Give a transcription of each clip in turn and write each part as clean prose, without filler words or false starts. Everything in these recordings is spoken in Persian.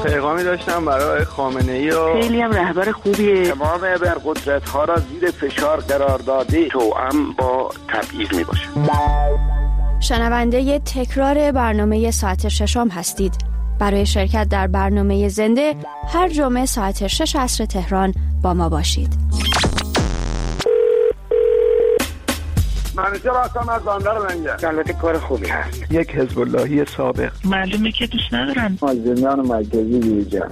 پیغامی داشتم برای خامنه‌ای و خیلی هم رهبر خوبیه. تمام ابرقدرت‌ها را زیر فشار قرار داده توأم با تبعیض میباشه. شنونده تکرار برنامه ساعت ششم هستید. برای شرکت در برنامه زنده هر جمعه ساعت 6 عصر تهران با ما باشید. منیجر هستم از بندر لنگر. البته کار خوبی هست. یک حزب اللهی سابق. معلومه که دوست ندارم. مازنیان مرکزی دیجا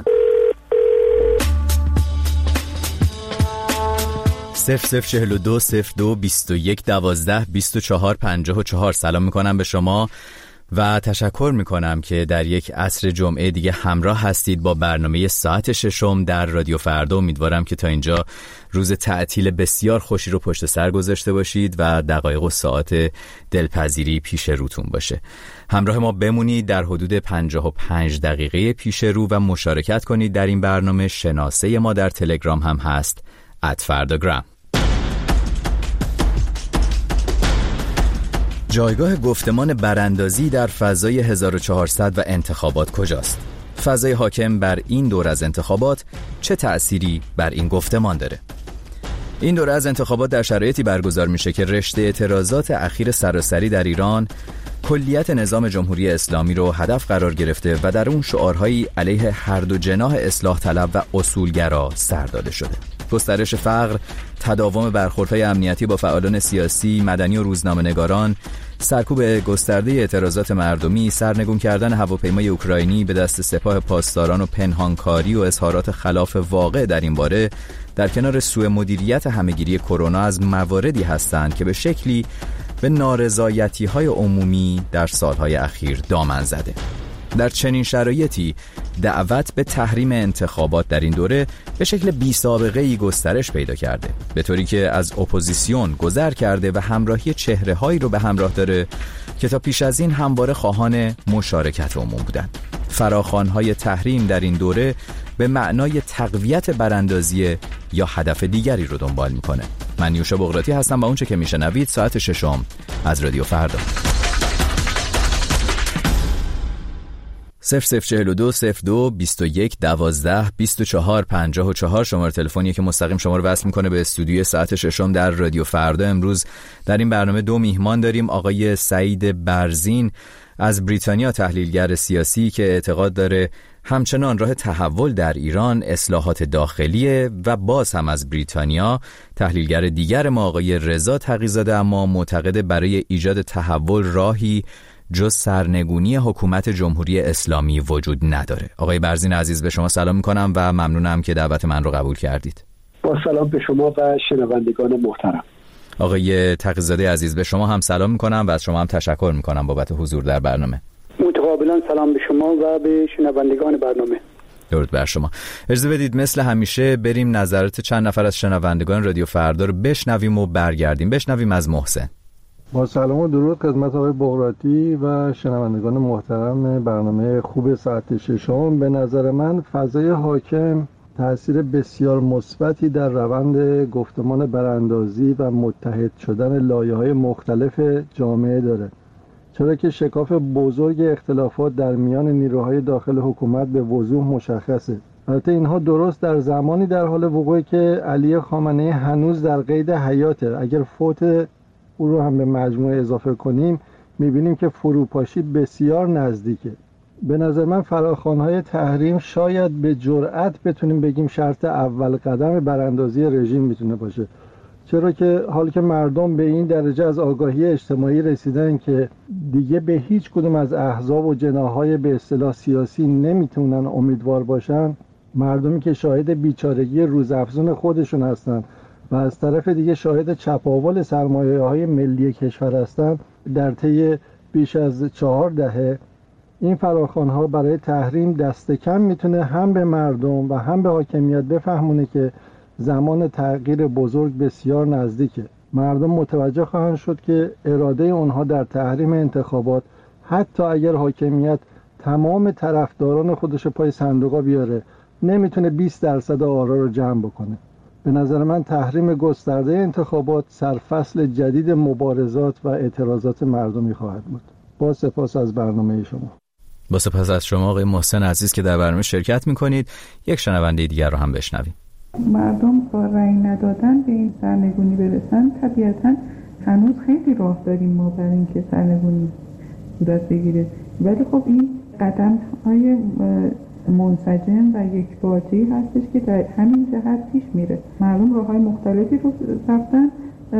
0042 02 21 12 24 54. سلام میکنم به شما و تشکر میکنم که در یک عصر جمعه دیگه همراه هستید با برنامه ساعت ششم در رادیو فردا. امیدوارم که تا اینجا روز تعطیل بسیار خوشی رو پشت سر گذاشته باشید و دقایق و ساعت دلپذیری پیش روتون باشه. همراه ما بمونید در حدود 55 دقیقه پیش رو و مشارکت کنید در این برنامه. شناسه ما در تلگرام هم هست @فرداگرام. جایگاه گفتمان براندازی در فضای 1400 و انتخابات کجاست؟ فضای حاکم بر این دور از انتخابات چه تأثیری بر این گفتمان داره؟ این دوره از انتخابات در شرایطی برگزار میشه که رشته اعتراضات اخیر سراسری در ایران کلیت نظام جمهوری اسلامی رو هدف قرار گرفته و در اون شعارهایی علیه هر دو جناح اصلاح طلب و اصولگرا سر داده شده. گسترش فقر، تداوم برخوردهای امنیتی با فعالان سیاسی، مدنی و روزنامه‌نگاران، سرکوب گسترده اعتراضات مردمی، سرنگون کردن هواپیمای اوکراینی به دست سپاه پاسداران و پنهانکاری و اظهارات خلاف واقع در این باره در کنار سوء مدیریت همهگیری کرونا از مواردی هستند که به شکلی به نارضایتی‌های عمومی در سالهای اخیر دامن زده. در چنین شرایطی دعوت به تحریم انتخابات در این دوره به شکل بی‌سابقه‌ای گسترش پیدا کرده، به طوری که از اپوزیسیون گذر کرده و همراهی چهره‌هایی رو به همراه داره که تا پیش از این همواره خواهان مشارکت عموم بودند. فراخوان‌های تحریم در این دوره به معنای تقویت براندازی یا هدف دیگری رو دنبال می‌کنه. من نیوشا بغراتی هستم و اونچه که میشنوید ساعت ششم از رادیو فردا. 0042 02 21 12 24 54 شماره تلفنی که مستقیم شما رو وصل میکنه به استودیوی ساعت ششم در رادیو فردا. امروز در این برنامه دو میهمان داریم. آقای سعید برزین از بریتانیا، تحلیلگر سیاسی که اعتقاد داره همچنان راه تحول در ایران اصلاحات داخلیه، و باز هم از بریتانیا تحلیلگر دیگر ما آقای رضا تقی‌زاده، اما معتقد برای ایجاد تحول راهی جز سرنگونی حکومت جمهوری اسلامی وجود نداره. آقای برزین عزیز به شما سلام میکنم و ممنونم که دعوت من رو قبول کردید. با سلام به شما و شنوندگان محترم. آقای تقی‌زاده عزیز به شما هم سلام میکنم و از شما هم تشکر میکنم بابت حضور در برنامه. متقابلا سلام به شما و به شنوندگان برنامه. درود بر شما. اجازه بدید مثل همیشه بریم نظرات چند نفر از شنوندگان رادیو فردا رو بشنویم و برگردیم. بشنویم از محسن. با سلام و درود خدمت آقای بغراتی و شنوندگان محترم برنامه خوب ساعت ششم. به نظر من فضای حاکم تأثیر بسیار مثبتی در روند گفتمان براندازی و متحد شدن لایه‌های مختلف جامعه داره، چرا که شکاف بزرگ اختلافات در میان نیروهای داخل حکومت به وضوح مشخصه. البته اینها درست در زمانی در حال وقوعه که علی خامنه‌ای هنوز در قید حیاته. اگر فوت او رو هم به مجموعه اضافه کنیم میبینیم که فروپاشی بسیار نزدیکه. به نظر من فراخوان‌های تحریم شاید به جرأت بتونیم بگیم شرط اول قدم براندازی رژیم میتونه باشه، چرا که حال که مردم به این درجه از آگاهی اجتماعی رسیدن که دیگه به هیچ کدوم از احزاب و جناح‌های به اصطلاح سیاسی نمیتونن امیدوار باشن، مردمی که شاهد بیچارگی روزافزون خودشون هستن و از طرف دیگه شاهد چپاول سرمایه‌های ملی کشور هستند در طی بیش از 4 دهه، این فراخوان‌ها برای تحریم دست کم میتونه هم به مردم و هم به حاکمیت بفهمونه که زمان تغییر بزرگ بسیار نزدیکه. مردم متوجه خواهند شد که اراده اونها در تحریم انتخابات، حتی اگر حاکمیت تمام طرفداران خودش پای صندوقا بیاره، نمیتونه 20% آرا رو جمع بکنه. به نظر من تحریم گسترده انتخابات سرفصل جدید مبارزات و اعتراضات مردمی خواهد بود. با سپاس از برنامه شما. با سپاس از شما آقای محسن عزیز که در برنامه شرکت میکنید. یک شنونده دیگر رو هم بشنویم. مردم با رأی ندادن به این سرنگونی برسن، طبیعتاً هنوز خیلی راه داریم ما برای اینکه سرنگونی صورت بگیره، ولی خب این قدم‌های منسجم و یکپارچه‌ای هستش که در همین جهت پیش میره. مردم راه‌های مختلفی رو رفتن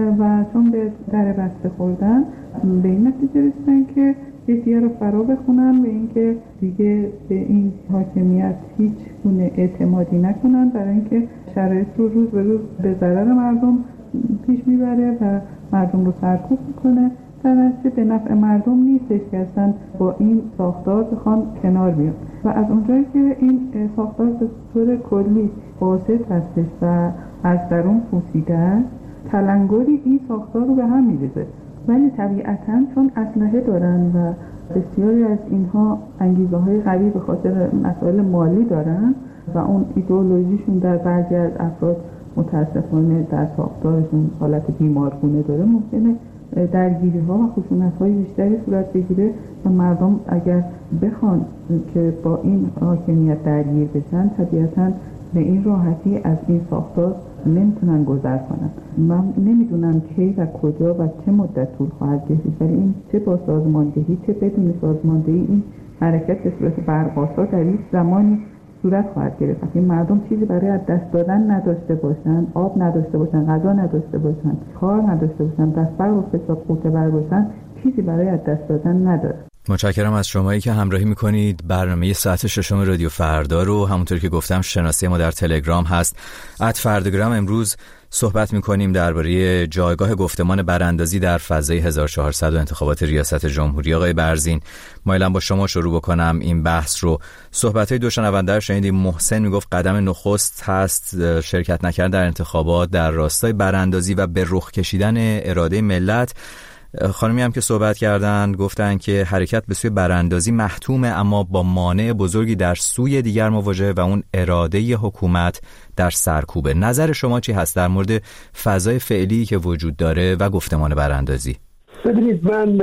و چون به در بسته خوردن به این نتیجه رسیدن که یکدیگر رو فرا بخونن و اینکه دیگه به این حاکمیت هیچ گونه اعتمادی نکنن، برای اینکه شرایط رو روز به روز به ضرر مردم پیش میبره و مردم رو سرکوب میکنه. در نتیجه به نفع مردم نیستش که اصلا با این ساختار بخوان کنار بیان و از اونجایی که این ساختار به طور کلی فاسد هستش و از درون پوسیده است، تلنگری این ساختار رو به هم میریزه. ولی طبیعتاً چون اسلحه دارن و بسیاری از اینها انگیزه های قوی به خاطر مسائل مالی دارن و اون ایدئولوژیشون در بعضی از افراد متاسفانه در ساختارشون حالت بیمارگونه داره، ممکنه درگیری ها و خشونت های بیشتری صورت بگیره و مردم اگر بخوان که با این حاکمیت درگیر بشن، طبیعتاً به این راحتی از این ساختار نمیتونن گذر کنن. من نمیدونم کی و کجا و چه مدت طول خواهد کشید، ولی این چه با سازماندهی چه بدون سازماندهی این حرکت به صورت برق‌آسا در این زمانی صورت خواهد گرفت. این مردم چیزی برای از دست دادن نداشته باشن، آب نداشته باشن، غذا نداشته باشن، کار نداشته باشن، دستبر و حساب قوته بر باشن، چیزی برای از دست دادن نداره. متشکرم از شمایی که همراهی میکنید. برنامه ساعت ششم رادیو فردا رو همونطور که گفتم شناسی ما در تلگرام هست @فرداگرام. امروز صحبت میکنیم درباره جایگاه گفتمان براندازی در فضای 1400 و انتخابات ریاست جمهوری. آقای برزین، مایلم با شما شروع بکنم این بحث رو. صحبت‌های دو شنونده رو شنیدیم. محسن میگفت قدم نخست هست شرکت نکردن در انتخابات در راستای براندازی و به رخ کشیدن اراده ملت. خانمی هم که صحبت کردن گفتن که حرکت به سوی براندازی محتومه، اما با مانع بزرگی در سوی دیگر مواجهه و اون اراده حکومت در سرکوبه. نظر شما چی هست در مورد فضای فعلی که وجود داره و گفتمان براندازی؟ ببینید، من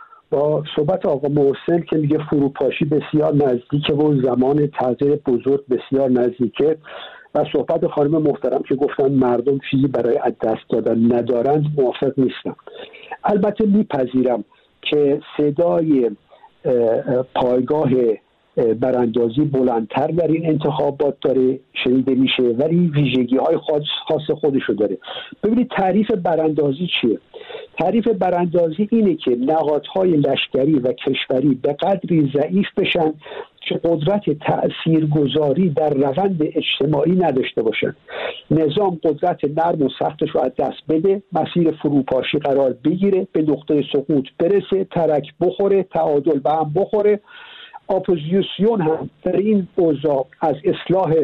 با صحبت آقا محسن که میگه فروپاشی بسیار نزدیکه و زمان تغییر بزرگ بسیار نزدیکه و صحبت خانم محترم که گفتن مردم چیزی برای از دست دادن ندارند موافق نیستم. البته میپذیرم که صدای پایگاه براندازی بلندتر در این انتخابات داره شنیده میشه، ولی ویژگی‌های خاص خودشو داره. ببینید تعریف براندازی چیه؟ تعریف براندازی اینه که نهادهای لشکری و کشوری به قدری ضعیف بشن که قدرت تأثیرگذاری در روند اجتماعی نداشته باشن. نظام قدرت نرم و سختش رو از دست بده، مسیر فروپاشی قرار بگیره، به نقطه سقوط برسه، ترک بخوره، تعادل به هم بخوره. اپوزیسیون هم در این اوضاع از اصلاح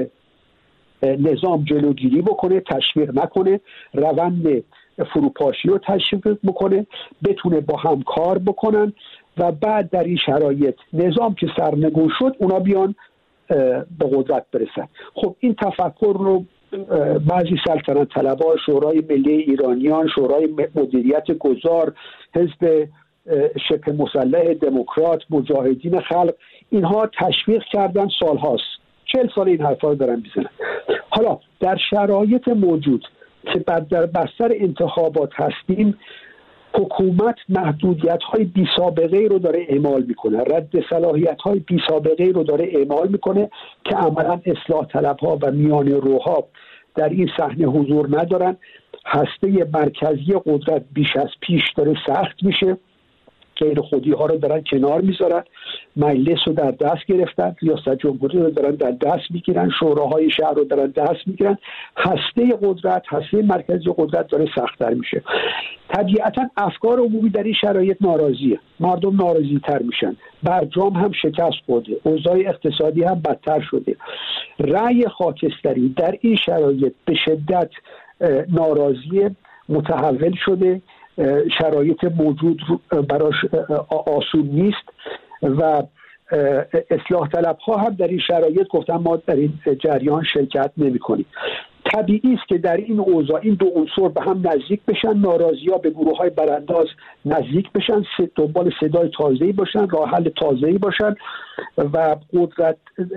نظام جلوگیری بکنه، تشویق نکنه، روند فروپاشی رو تشویق بکنه، بتونه با هم کار بکنن و بعد در این شرایط نظام که سرنگون شد اونا بیان به قدرت برسن. خب این تفکر رو بعضی سلطنت طلبها، شورای ملی ایرانیان، شورای مدیریت گذار، حزب شبه مسلح دموکرات، مجاهدین خلق، اینها تشویق کردن سالهاست. 40 سال این حرفا رو دارن میزنن. حالا در شرایط موجود که در بستر انتخابات هستیم، حکومت محدودیت‌های بی سابقه رو داره اعمال میکنه، رد صلاحیت‌های بی سابقه رو داره اعمال میکنه که عملاً اصلاح طلب‌ها و میانه روها در این صحنه حضور ندارن. هسته مرکزی قدرت بیش از پیش داره سخت میشه، غیر خودی ها رو دارن کنار میذارن، مجلس رو در دست گرفتن، ریاست جمهوری رو دارن در دست میگیرن، شوراهای شهر رو دارن دست میگیرن. هسته قدرت، هسته مرکزی قدرت داره سخت‌تر میشه. طبیعتا افکار عمومی در این شرایط ناراضیه، مردم ناراضی تر میشن، برجام هم شکست خورده، اوضاع اقتصادی هم بدتر شده. رأی خاکستری در این شرایط به شدت ناراضی متحول شده، شرایط موجود براش آسون نیست و اصلاح طلب ها هم در این شرایط گفتن ما در این جریان شرکت نمی کنیم. طبیعی است که در این اوضاع این دو عنصر به هم نزدیک بشن، ناراضی‌ها به گروه‌های برانداز نزدیک بشن، دنبال صدای تازه‌ای باشن، راه حل تازه‌ای باشن و قدرت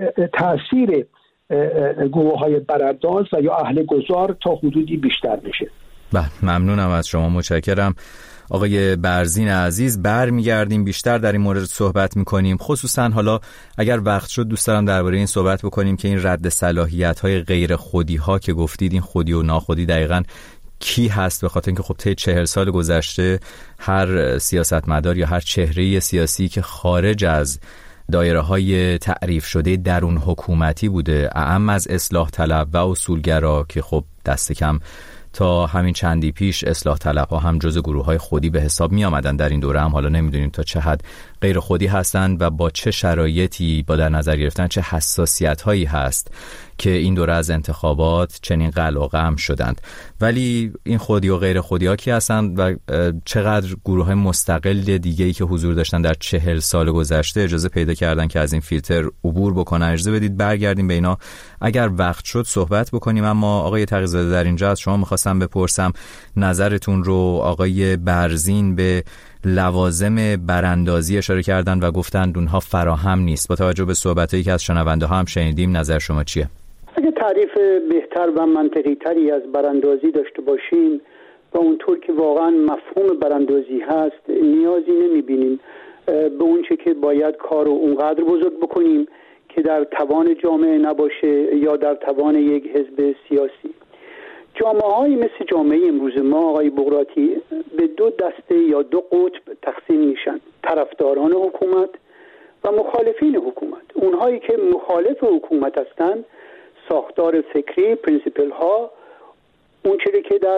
تاثیر گروه‌های برانداز و یا اهل گذار تا حدودی بیشتر بشه. ممنونم از شما، متشکرم. آقای برزین عزیز، برمیگردیم بیشتر در این مورد صحبت میکنیم. خصوصا حالا اگر وقت شد دوست دارم درباره این صحبت بکنیم که این رد صلاحیت‌های غیر خودی‌ها که گفتید، این خودی و ناخودی دقیقاً کی هست؟ به خاطر اینکه خب طی 40 سال گذشته هر سیاستمدار یا هر چهره سیاسی که خارج از دایره‌های تعریف شده درون حکومتی بوده، اعم از اصلاح طلب و اصولگرا که خب دست کم تا همین چندی پیش اصلاح طلب ها هم جزء گروه های خودی به حساب می آمدن، در این دوره هم حالا نمیدونیم تا چه حد غیر خودی هستند و با چه شرایطی با در نظر گرفتن چه حساسیت هایی هست که این دوره از انتخابات چنین قلقم شدند. ولی این خودی و غیر خودی ها کی هستند و چقدر گروه های مستقل دیگه‌ای که حضور داشتن در 40 سال گذشته اجازه پیدا کردن که از این فیلتر عبور بکنن؟ اجازه بدید برگردیم به اینا اگر وقت شد صحبت بکنیم. اما آقای تقی‌زاده، در اینجا از شما می‌خواستم بپرسم نظرتون رو. آقای برزین به لوازم براندازی اشاره کردن و گفتند اونها فراهم نیست. با توجه به صحبتایی که از شنونده ها هم شنیدیم، نظر شما چیه؟ اگه تعریف بهتر و منطقی تری از براندازی داشته باشیم و اونطور که واقعا مفهوم براندازی هست نیازی نمیبینیم به اون چه که باید کار رو اونقدر بزرگ بکنیم که در توان جامعه نباشه یا در توان یک حزب سیاسی. جامعه‌هایی مثل جامعه امروز ما آقای بغراتی به دو دسته یا دو قطب تقسیم میشن: طرفداران حکومت و مخالفین حکومت. اونهایی که مخالف حکومت هستند، ساختار فکری، پرینسیپل ها، اون چیزی که در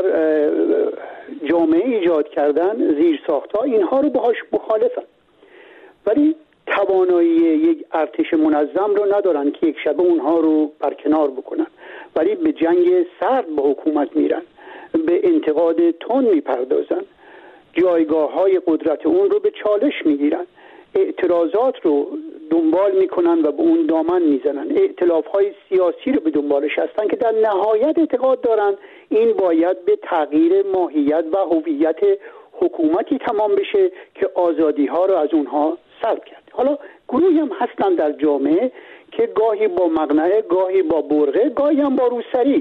جامعه ایجاد کردن، زیر ساختها، اینها رو باهاش مخالفن، ولی توانایی یک ارتش منظم رو ندارن که یک شبه اونها رو برکنار بکنن، ولی به جنگ سرد با حکومت میرن، به انتقاد تند میپردازن، جایگاه های قدرت اون رو به چالش میگیرن، اعتراضات رو دنبال میکنن و به اون دامن میزنن، ائتلاف های سیاسی رو به دنبالش هستن که در نهایت اعتقاد دارن این باید به تغییر ماهیت و هویت حکومتی تمام بشه که آزادی ها رو از اونها سلب کرد. حالا گروهی هم هستن در جامعه که گاهی با مقنعه، گاهی با برقه، گاهی هم با روسری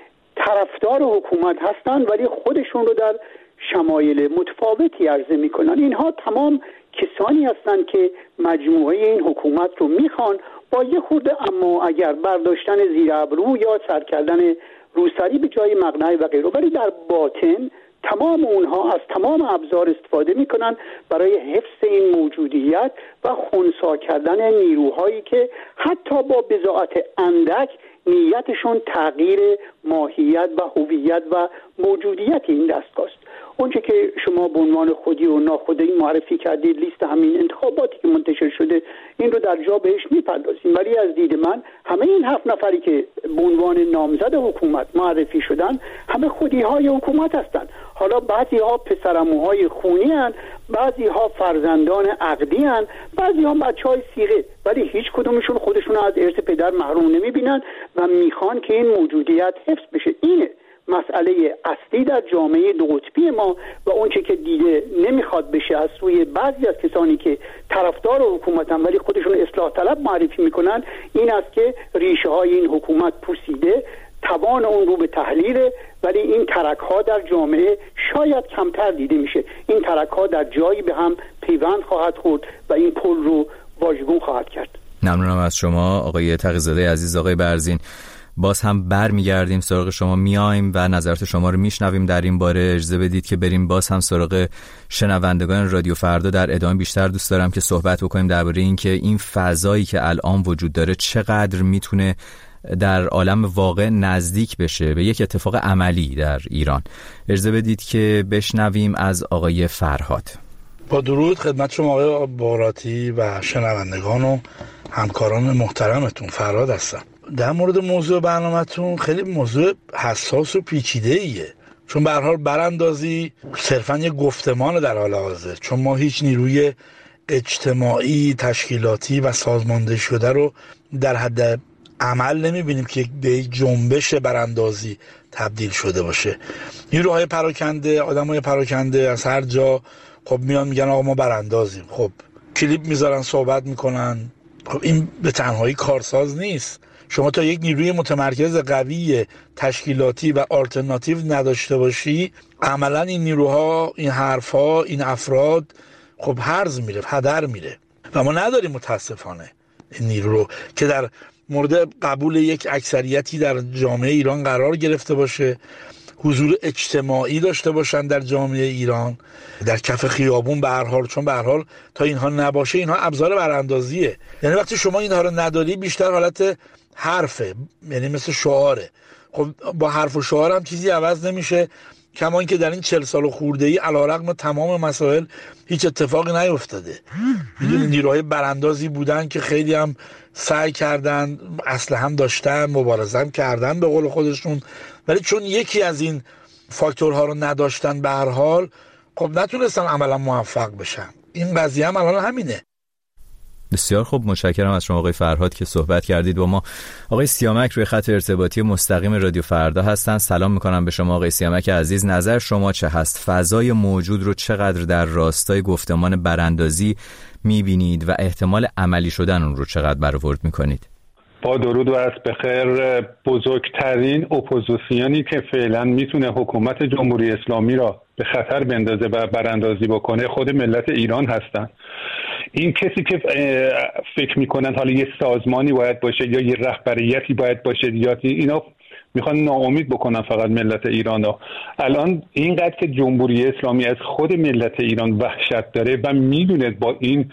طرفدار حکومت هستن ولی خودشون رو در شمایل متفاوتی عرضه میکنن. اینها تمام کسانی هستن که مجموعه این حکومت رو میخوان با یه خورده اما اگر برداشتن زیر ابرو یا سر کردن روسری به جای مقنعه و غیره، ولی در باطن تمام اونها از تمام ابزار استفاده میکنن برای حفظ این موجودیت و خنثی کردن نیروهایی که حتی با بضاعت اندک نیتشون تغییر ماهیت و هویت و موجودیت این دستگاه است. اونچه که شما به عنوان خودی و ناخودی معرفی کردید، لیست همین انتخاباتی که منتشر شده، این رو در جا بهش میپردازیم، ولی از دید من همه این 7 نفری که به عنوان نامزد حکومت معرفی شدن همه خودی های حکومت هستند. حالا بعضی ها پسرعموهای خونی هستند، بعضی ها فرزندان عقدی هستند، بعضی ها بچهای صیغه، ولی هیچ کدومشون خودشون از ارث پدر محروم نمیبینن و میخوان که این موجودیت حفظ بشه. اینه مسئله اصلی در جامعه دو قطبی ما و اونچه که دیده نمیخواد بشه از سوی بعضی از کسانی که طرفدار حکومتن ولی خودشون اصلاح طلب معرفی میکنن این است که ریشه های این حکومت پوسیده، توان اون رو به تحلیل، ولی این ترک ها در جامعه شاید کمتر دیده میشه. این ترک ها در جایی به هم پیوند خواهد خورد و این پل رو واژگون خواهد کرد. ممنونم از شما آقای تقی‌زاده عزیز. آقای برزین، باز هم برمیگردیم سراغ شما، میایم و نظرات شما رو میشنویم در این باره. اجازه بدید که بریم باز هم سراغ شنوندگان رادیو فردا. در ادامه بیشتر دوست دارم که صحبت بکنیم درباره این که این فضایی که الان وجود داره چقدر میتونه در عالم واقع نزدیک بشه به یک اتفاق عملی در ایران. اجازه بدید که بشنویم از آقای فرهاد. با درود خدمت شما آقای بغراتی و شنوندگان و همکاران محترمتون. فرهاد هستم. در مورد موضوع برنامه‌تون خیلی موضوع حساس و پیچیده‌ایه، چون به هر حال براندازی صرفاً یه گفتمان در حال حاضر، چون ما هیچ نیروی اجتماعی، تشکیلاتی و سازماندهی شده رو در حد عمل نمیبینیم که به یک جنبش براندازی تبدیل شده باشه. نیروهای پراکنده، آدمای پراکنده از هر جا خب میان میگن آقا ما براندازیم، خب کلیپ میذارن، صحبت میکنن. خب این به تنهایی کارساز نیست. شما تا یک نیروی متمرکز قوی تشکیلاتی و آلترناتیو نداشته باشی، عملا این نیروها، این حرفها، این افراد خب هرز میره، هدر میره و ما نداریم متاسفانه این نیرو رو که در مورد قبول یک اکثریتی در جامعه ایران قرار گرفته باشه، حضور اجتماعی داشته باشن در جامعه ایران، در کف خیابون به هر حال. چون به هر حال تا اینها نباشه، اینها ابزار براندازیه. یعنی وقتی شما اینها رو نداری بیشتر حالت حرفه، یعنی مثل شعاره. خب با حرف و شعار هم چیزی عوض نمیشه، کما اینکه در این 40 سال خورده‌ای علیرغم تمام مسائل هیچ اتفاقی نیفتاده. میدونید نیروهای براندازی بودن که خیلی هم سعی کردن، اسلحه هم داشتن، مبارزه هم کردن به قول خودشون، ولی چون یکی از این فاکتورها رو نداشتن به هر حال خب نتونستن عملا موفق بشن. این قضیه هم الان همینه. بسیار خوب، متشکرم از شما آقای فرهاد که صحبت کردید با ما. آقای سیامک روی خط ارتباطی مستقیم رادیو فردا هستن. سلام میکنم به شما آقای سیامک عزیز. نظر شما چه هست؟ فضای موجود رو چقدر در راستای گفتمان براندازی میبینید و احتمال عملی شدن اون رو چقدر برآورد میکنید؟ با درود و عصر بخیر. بزرگترین اپوزیسیونی که فعلا میتونه حکومت جمهوری اسلامی را به خطر بندازه و براندازی بکنه خود ملت ایران هستن. این کسی که فکر میکنن حالا یه سازمانی باید باشه یا یه رهبریتی باید باشه یا اینا میخوان ناامید بکنن فقط ملت ایران رو. الان اینقدر که جمهوری اسلامی از خود ملت ایران وحشت داره و میدونه با این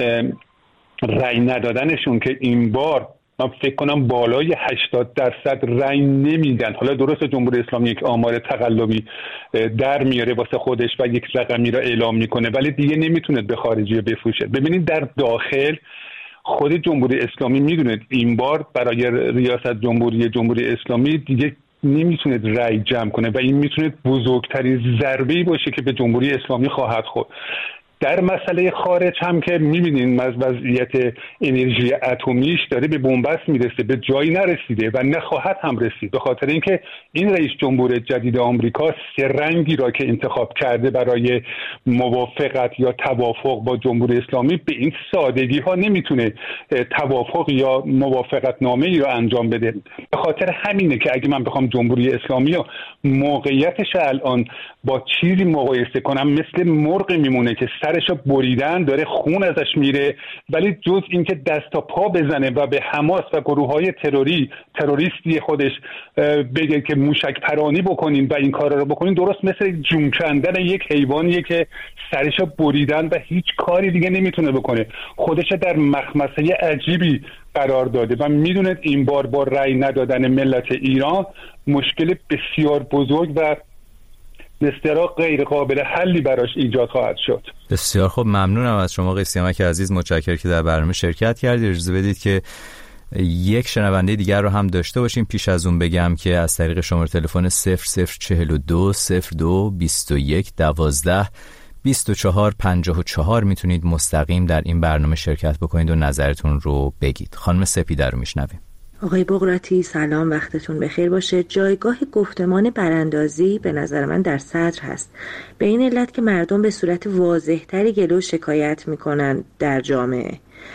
رأی ندادنشون که این بار من فکر کنم بالای 80% رأی نمیدن. حالا درست جمهوری اسلامی یک آمار تقلبی در میاره واسه خودش و یک رقمی را اعلام میکنه، ولی دیگه نمیتونه به خارجی بفروشه. ببینید در داخل خود جمهوری اسلامی میدونه این بار برای ریاست جمهوری اسلامی دیگه نمیتونه رأی جمع کنه و این میتونه بزرگترین ضربه‌ای باشه که به جمهوری اسلامی خواهد خورد. در مسئله خارج هم که می‌بینین از وضعیت انرژی اتمیش داره به بنبست میرسه، به جایی نرسیده و نخواهد هم رسید، به خاطر اینکه این رئیس جمهور جدید آمریکا سه رنگی را که انتخاب کرده برای موافقت یا توافق با جمهوری اسلامی به این سادگی ها نمیتونه توافق یا موافقت نامه ای را انجام بده. به خاطر همینه که اگه من بخوام جمهوری اسلامی رو موقعیتش الان با چیزی مقایسه کنم، مثل مرغ میمونه که سرشو بریدن داره خون ازش میره، ولی جز اینکه دست تا پا بزنه و به حماس و گروه‌های تروریستی خودش بگه که موشک پرانی بکنین و این کارا رو بکنین، درست مثل جون کندن یک حیوانیه که سرشو بریدن و هیچ کاری دیگه نمیتونه بکنه. خودش در مخمسه عجیبی قرار داده و میدونه این بار با رأی ندادن ملت ایران مشکل بسیار بزرگ و نستراق غیر قابل حلی براش ایجاد خواهد شد. بسیار خوب، ممنونم از شما آقای سیامک عزیز، متشکرم که در برنامه شرکت کردید. اجازه بدید که یک شنونده دیگر رو هم داشته باشیم. پیش از اون بگم که از طریق شماره تلفن 0042 02 21 12 24 54 میتونید مستقیم در این برنامه شرکت بکنید و نظرتون رو بگید. خانم سپیده رو میشنویم. آقای بقراتی سلام، وقتتون بخیر باشه. جایگاه گفتمان براندازی به نظر من در صدر هست، به این علت که مردم به صورت واضح‌تری گلو شکایت میکنن در جامعه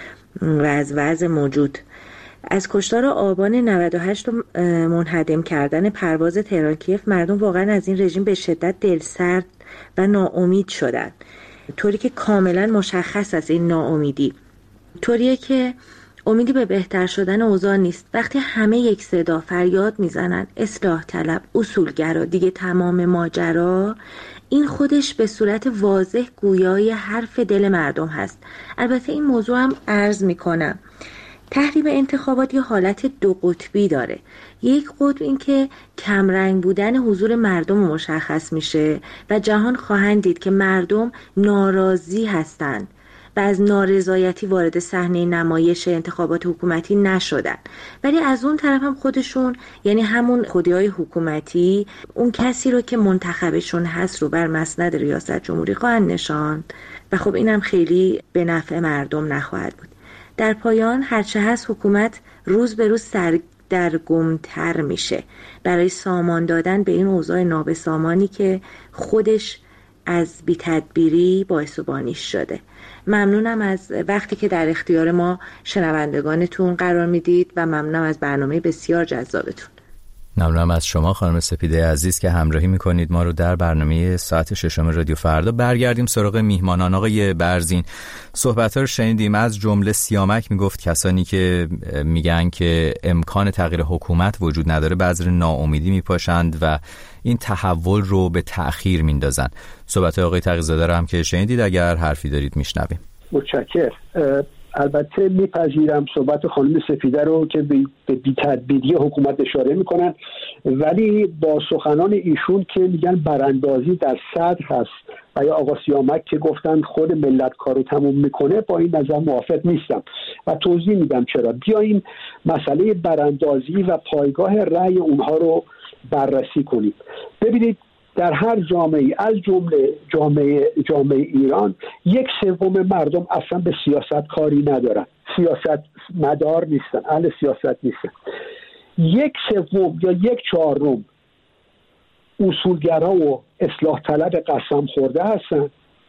و از وضع موجود. از کشتار آبان 98 و منهدم کردن پرواز تهران کیف مردم واقعا از این رژیم به شدت دلسرد و ناامید شدن، طوری که کاملا مشخص است این ناامیدی طوریه که امیدی به بهتر شدن اوضاع نیست. وقتی همه یک صدا فریاد میزنن اصلاح طلب، اصولگرا، دیگه تمام ماجرا، این خودش به صورت واضح گویای حرف دل مردم هست. البته این موضوع هم عرض میکنم، تحریم انتخابات یه حالت دو قطبی داره. یک قطب این که کمرنگ بودن حضور مردم مشخص میشه و جهان خواهند دید که مردم ناراضی هستند و از نارضایتی وارد صحنه نمایش انتخابات حکومتی نشدن، ولی از اون طرف هم خودشون، یعنی همون خودیای حکومتی، اون کسی رو که منتخبشون هست رو بر مسند ریاست جمهوری خواهند نشاند و خب اینم خیلی به نفع مردم نخواهد بود. در پایان هرچه هست حکومت روز به روز سردرگم‌تر میشه برای سامان دادن به این اوضاع نابسامانی که خودش از بی‌تدبیری باعث و بانیش شده. ممنونم از وقتی که در اختیار ما شنوندگانتون قرار میدید و ممنونم از برنامه بسیار جذابتون. ممنونم از شما خانم سپیده عزیز که همراهی میکنید ما رو در برنامه ساعت 6 رادیو فردا. برگردیم سراغ میهمانان. آقای برزین، صحبت‌ها رو شنیدیم. از جمله سیامک میگفت کسانی که میگن که امکان تغییر حکومت وجود نداره بذر ناامیدی میپاشند و این تحول رو به تأخیر میندازن. صحبت‌های آقای تقی‌زاده رو هم که شنیدید، اگر حرفی دارید میشنویم. متشکرم. البته میپذیرم صحبت خانم سفیده رو که به بی‌تدبیری حکومت اشاره میکنن، ولی با سخنان ایشون که میگن براندازی در صدر هست و یا آقا سیامک که گفتن خود ملت کارو تموم میکنه، با این نظر موافق نیستم و توضیح میدم چرا. بیاییم مسئله براندازی و پایگاه رأی اونها رو بررسی کنیم. ببینید در هر جامعه از جمله جامعه ایران 1/3 مردم اصلا به سیاست کاری ندارن، سیاست مدار نیستن، اهل سیاست نیستن. 1/3 یا 1/4 اصولگرا و اصلاح طلب قسم خورده هستن.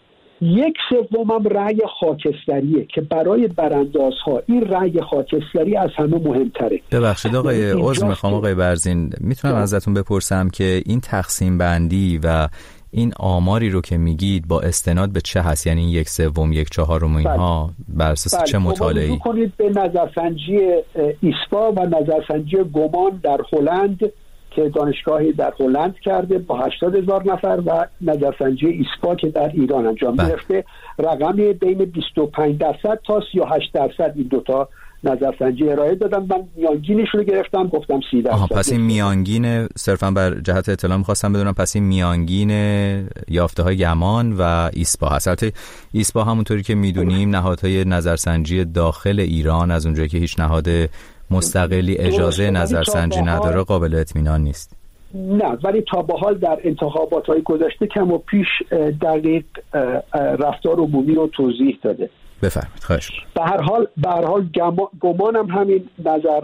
1/3 هم رأی خاکستریه که برای براندازها این رأی خاکستری از همه مهمتره. ببخشید آقای عذر میخوام آقای برزین، میتونم ازتون بپرسم که این تقسیم بندی و این آماری رو که میگید با استناد به چه هست؟ یعنی 1/3 1/4 اینها بر اساس چه مطالعه‌ای؟ کنید به نظرسنجی ایسپا و نظرسنجی گمان در هلند که دانشگاهی در هلند کرده با 80,000 نفر و نظرسنجی ایسپا که در ایران انجام گرفته، رقمی بین 25% تا 38% این دوتا نظرسنجی ارائه دادن. من میانگینش رو گرفتم، گفتم 30%. پس این میانگین، صرفا بر جهت اطلاع میخواستم بدونم، پس این میانگین یافته های گمان و ایسپا هست. البته ایسپا همونطوری که میدونیم نهادهای نظرسنجی داخل ایران از اونجایی که هیچ نهاد مستقلی اجازه نظرسنجی نداره قابل اطمینان نیست. نه، ولی تا به حال در انتخابات‌های گذشته کم و پیش دقیق رفتار عمومی رو توضیح داده. بفرمایید. خواهش می‌کنم. به هر حال گمانم همین نظر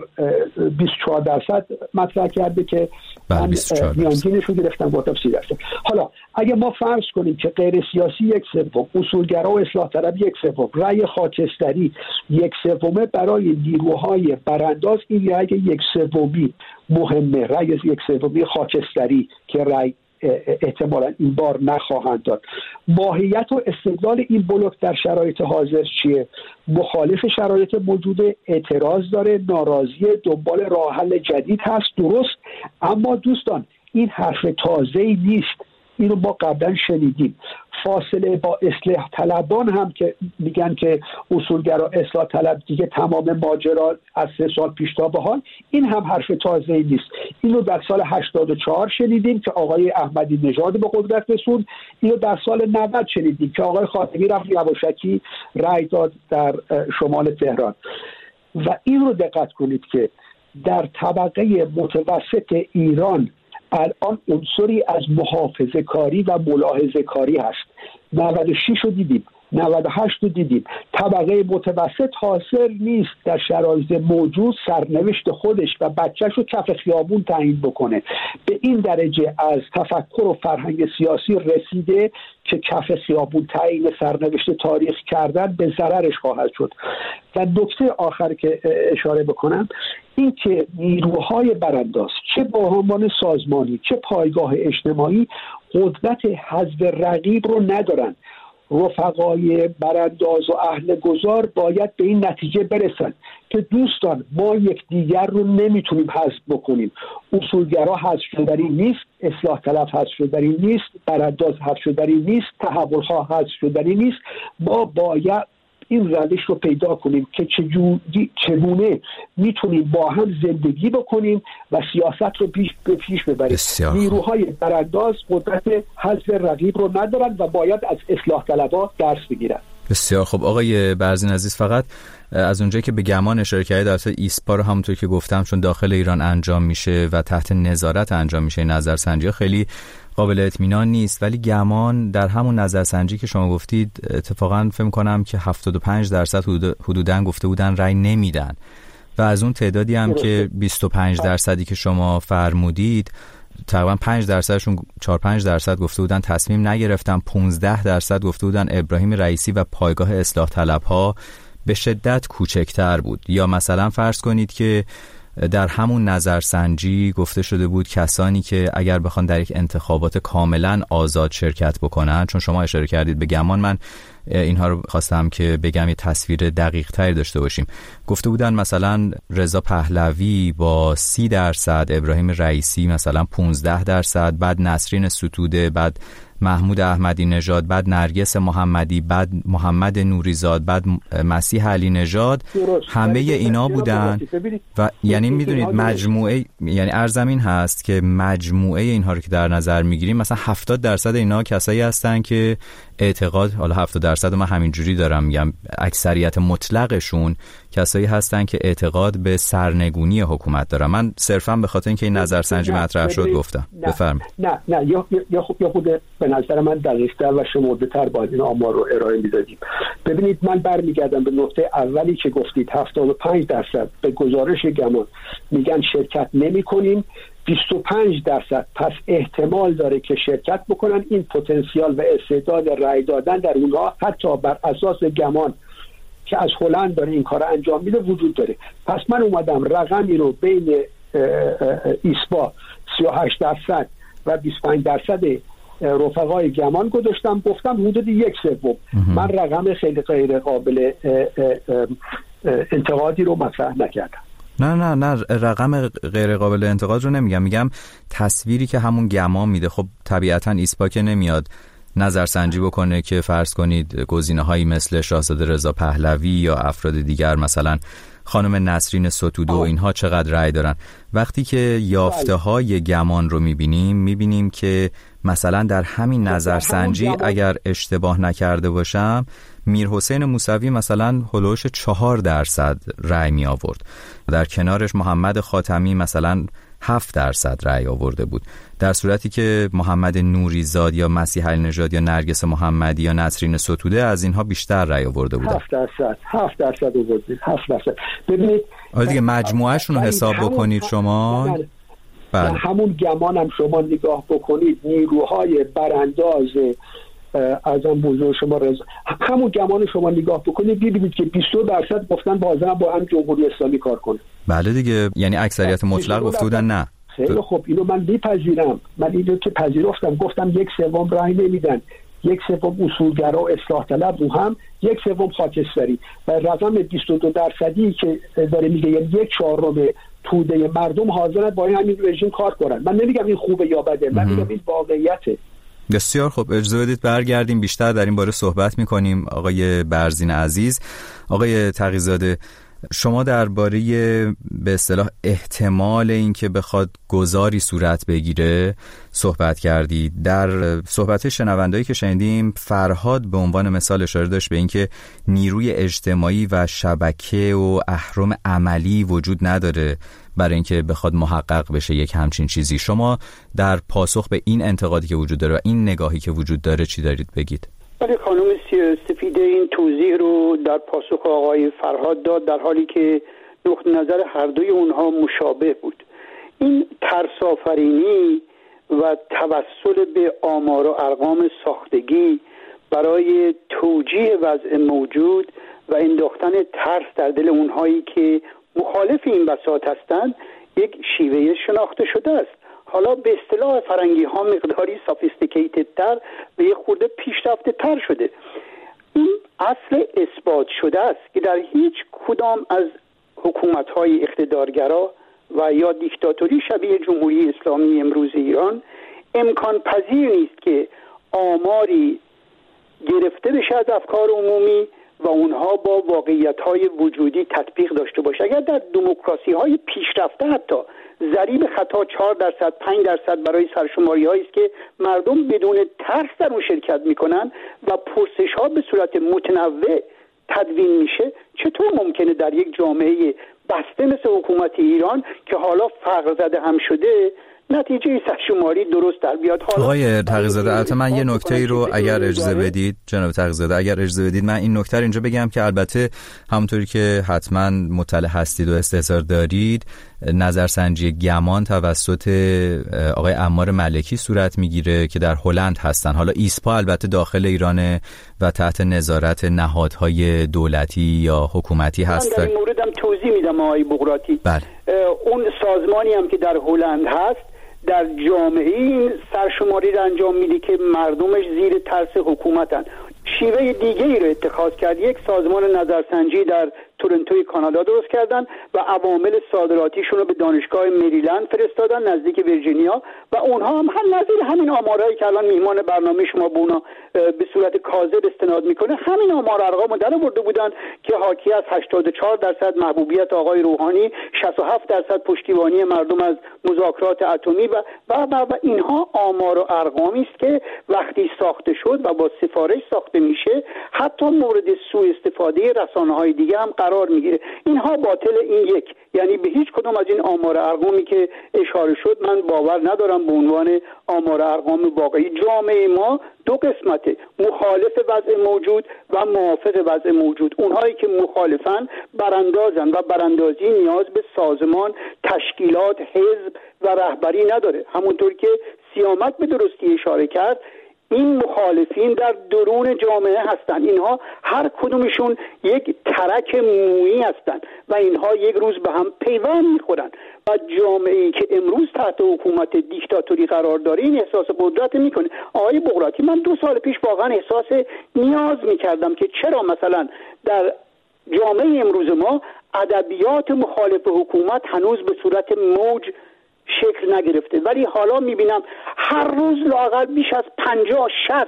24% مطرح کرده که من میانگینش رو گرفتم با 30%. حالا اگه ما فرض کنیم که غیر سیاسی 1/3، اصولگرا و اصلاح طلب 1/3، رأی خاکستری 1/3 برای نیروهای برانداز، این رأی 1/3 مهمه، رأی 1/3 خاکستری که رأی احتمالا این بار نخواهند داد. ماهیت و استدلال این بلوک در شرایط حاضر چیه؟ مخالف شرایط موجوده، اعتراض داره، ناراضی، دنبال راه حل جدید هست، درست. اما دوستان این حرف تازه‌ای نیست، اینو ما قبلا شنیدیم. فاصله با اصلاح طلبان هم که میگن که اصولگرا اصلاح طلب دیگه تمام ماجرا از 3 سال پیش تا به حال، این هم حرف تازه‌ای نیست. اینو در سال 84 شنیدیم که آقای احمدی نژاد به قدرت رسوند، اینو در سال 90 شنیدیم که آقای خاتمی رفت یواشکی رأی داد در شمال تهران. و این رو دقت کنید که در طبقه متوسط ایران الان عنصری از محافظه کاری و ملاحظه کاری هست. 96 رو دیدیم، 98 رو دیدیم. طبقه متوسط حاضر نیست در شرایط موجود سرنوشت خودش و بچهش رو کف خیابون تعیین بکنه. به این درجه از تفکر و فرهنگ سیاسی رسیده که کف خیابون تعیین سرنوشت تاریخ کردن به ضررش خواهد شد. و نکته آخر که اشاره بکنم این که نیروهای برانداز چه با عنوان سازمانی چه پایگاه اجتماعی قدرت حذف رقیب رو ندارن. رفقای برانداز و اهل گذار باید به این نتیجه برسن که دوستان ما یکدیگر رو نمیتونیم حذف بکنیم. اصولگرا حذف شدنی نیست، اصلاح طلب حذف شدنی نیست، برانداز حذف شدنی نیست، تحولها حذف شدنی نیست. ما باید این روش رو پیدا کنیم که چگونه میتونیم با هم زندگی بکنیم و سیاست رو پیش ببریم. نیروهای برانداز قدرت حذف رقیب رو ندارن و باید از اصلاح طلبها درس بگیرن. بسیار خب آقای برزین عزیز، فقط از اونجایی که به گمان اشاره کردید، البته ایسپا رو همونطور که گفتم چون داخل ایران انجام میشه و تحت نظارت انجام میشه، نظرسنجی خیلی قابل اطمینان نیست. ولی گمان در همون نظرسنجی که شما گفتید اتفاقا فکر می‌کنم که 75% حدوداً گفته بودن رأی نمیدن و از اون تعدادی هم که 25% که شما فرمودید تقریبا 5%شون 4-5% گفته بودن تصمیم نگرفتن، 15% گفته بودن ابراهیم رئیسی و پایگاه اصلاح طلب‌ها به شدت کوچکتر بود. یا مثلا فرض کنید که در همون نظرسنجی گفته شده بود کسانی که اگر بخوان در یک انتخابات کاملا آزاد شرکت بکنن، چون شما اشاره کردید به گمان، من اینها رو خواستم که بگم یه تصویر دقیق تری داشته باشیم. گفته بودن مثلا رضا پهلوی با 30%، ابراهیم رئیسی مثلا 15%، بعد نسرین ستوده، بعد محمود احمدی نژاد، بعد نرگس محمدی، بعد محمد نوریزاد، بعد مسیح علی نژاد، همه اینا بودن. و یعنی میدونید مجموعه، یعنی ارزمین هست که مجموعه اینها رو که در نظر میگیریم مثلا 70% اینا کسایی هستن که اعتقاد، حالا 70% من همینجوری دارم میگم، اکثریت مطلقشون کسایی هستن که اعتقاد به سرنگونی حکومت دارن. من صرفا به خاطر اینکه این نظرسنجی مطرح شد گفتم. بفرمایید. نه یا خود به نظر من دقیق‌تر و شمرده‌تر باید این آمار رو ارائه میدادیم. ببینید من برمیگردم به نقطه اولی که گفتید 75% به گزارش گمان میگن شرکت نمی‌کنیم، 25% پس احتمال داره که شرکت بکنن. این پتانسیل و استعداد رأی دادن در اونها حتی بر اساس گمان که از هلند داره این کار انجام میده وجود داره. پس من اومدم رقمی رو بین ایسپا 38% و 25% رفقای گمان گذاشتم، گفتم حدود 1/3. من رقم خیلی غیر قابل انتقادی رو مطرح نکردم. نه رقم غیر قابل انتقاد رو نمیگم، میگم تصویری که همون گمان میده. خب طبیعتا ایسپا که نمیاد نظرسنجی بکنه که فرض کنید گزینه‌هایی مثل شاهزاده رضا پهلوی یا افراد دیگر مثلا خانم نسرین ستوده و اینها چقدر رأی دارن. وقتی که یافته‌های گمان رو میبینیم که مثلا در همین نظرسنجی اگر اشتباه نکرده باشم میرحسین موسوی مثلا هلوش 4% رأی می آورد، در کنارش محمد خاتمی مثلا 7% رأی آورده بود، در صورتی که محمد نوریزاد یا مسیح علی نژاد یا نرگس محمدی یا نسرین ستوده از اینها بیشتر رأی آورده بودن. 7% آورده. 7%. ببینید دیگه مجموعه‌شون رو حساب بکنید شما. بله. همون گمان هم شما نگاه بکنید، نیروهای برانداز از آن بزرگ شما رضا، همون گمان شما نگاه بکنید ببینید که 22% گفتن بازم با هم جمهوری اسلامی کار کنه. بله دیگه، یعنی اکثریت مطلق گفته بودن نه. خیلی خب اینو من میپذیرم، من اینو که پذیرفتم، گفتم 1/3 رأی نمیدن، 1/3 اصولگرا و اصلاح طلب رو هم، 1/3 خاکستری و رقم 22% که داره میگه یعنی 1/4 توده مردم حاضرن با همین رژیم کار کنن. من نمیگم این خوبه یا بده، من میگم این واقعیته. بسیار خوب، اجازه بدید برگردیم بیشتر در این باره صحبت میکنیم. آقای برزین عزیز، آقای تقی‌زاده، شما درباره به اصطلاح احتمال اینکه بخواد گذاری صورت بگیره صحبت کردید. در صحبت شنوندهایی که شنیدیم فرهاد به عنوان مثال اشاره داشت به اینکه نیروی اجتماعی و شبکه و اهرم عملی وجود نداره برای اینکه بخواد محقق بشه یک همچین چیزی. شما در پاسخ به این انتقادی که وجود داره و این نگاهی که وجود داره چی دارید بگید؟ ولی خانم سفیده این توضیح رو در پاسخ آقای فرهاد داد، در حالی که نقطه نظر هر دوی اونها مشابه بود. این ترس‌آفرینی و توسل به آمار و ارقام ساختگی برای توجیه وضع موجود و انداختن ترس در دل اونهایی که مخالف این بساط هستند یک شیوه شناخته شده است. حالا به اصطلاح فرنگی ها مقداری سافیستیکیتد تر و یک خورده پیشرفته تر شده. این اصل اثبات شده است که در هیچ کدام از حکومت های اقتدارگرا و یا دیکتاتوری شبیه جمهوری اسلامی امروز ایران امکان پذیر نیست که آماری گرفته بشه از افکار عمومی و اونها با واقعیت‌های وجودی تطبیق داشته باشه. اگر در دموکراسی‌های پیشرفته حتی ضریب خطا 4%، 5% برای سرشماری‌هایی است که مردم بدون ترس در اون شرکت می‌کنن و پرسش‌ها به صورت متنوع تدوین میشه، چطور ممکنه در یک جامعه بسته مثل حکومت ایران که حالا فقر زده هم شده نتیجه سرشماری درست در بیاد. آقای تقی‌زاده، البته من یه نکته رو اگر اجازه بدید جناب تقی‌زاده، اگر اجازه بدید من این نکته رو اینجا بگم که البته همونطوری که حتما مطلع هستید و استحضار دارید، نظرسنجی گمان توسط آقای عمار ملکی صورت میگیره که در هلند هستن. حالا ایسپا البته داخل ایرانه و تحت نظارت نهادهای دولتی یا حکومتی هست. من در این موردم توضیح میدم آقای بغراتی. بله. اون سازمانی هم که در هلند هست در جامعه این سرشماری رو انجام میده که مردمش زیر ترس حکومتن. شیوه دیگه ای رو اتخاذ کرد. یک سازمان نظرسنجی در تورنتوی کانادا درست کردن و عوامل صادراتیشون رو به دانشگاه مریلند فرستادن نزدیک ویرجینیا و اونها هم نظیر همین آمارایی که الان میهمان برنامه شما به اونا به صورت کاذب استناد میکنه، همین آمار ارقام در آورده بودن که حاکی از 84% محبوبیت آقای روحانی، 67% پشتیبانی مردم از مذاکرات اتمی و اینها آمار و ارقامی است که وقتی ساخته شد و با سفارش ساخته میشه حتی مورد سوء استفاده رسانه‌های دیگه هم قرار میگیره. اینها باطل. این یک، یعنی به هیچ کدوم از این آمار ارقامی که اشاره شد من باور ندارم به عنوان آمار ارقام واقعی. جامعه ما دو قسمته، مخالف وضع موجود و موافق وضع موجود. اونهایی که مخالفن براندازن و براندازی نیاز به سازمان، تشکیلات، حزب و رهبری نداره. همونطور که سیامک به درستی اشاره کرد، این مخالفین در درون جامعه هستند. اینها هر کدومشون یک ترک مویی هستند و اینها یک روز به هم پیوند میخورن و جامعه‌ای که امروز تحت حکومت دیکتاتوری قرار داره این احساس قدرت میکنه. آقای بغراتی، من 2 سال پیش واقعا احساس نیاز میکردم که چرا مثلا در جامعه امروز ما ادبیات مخالف حکومت هنوز به صورت موج شکل نگرفته، ولی حالا میبینم هر روز لااقل بیش از 50-60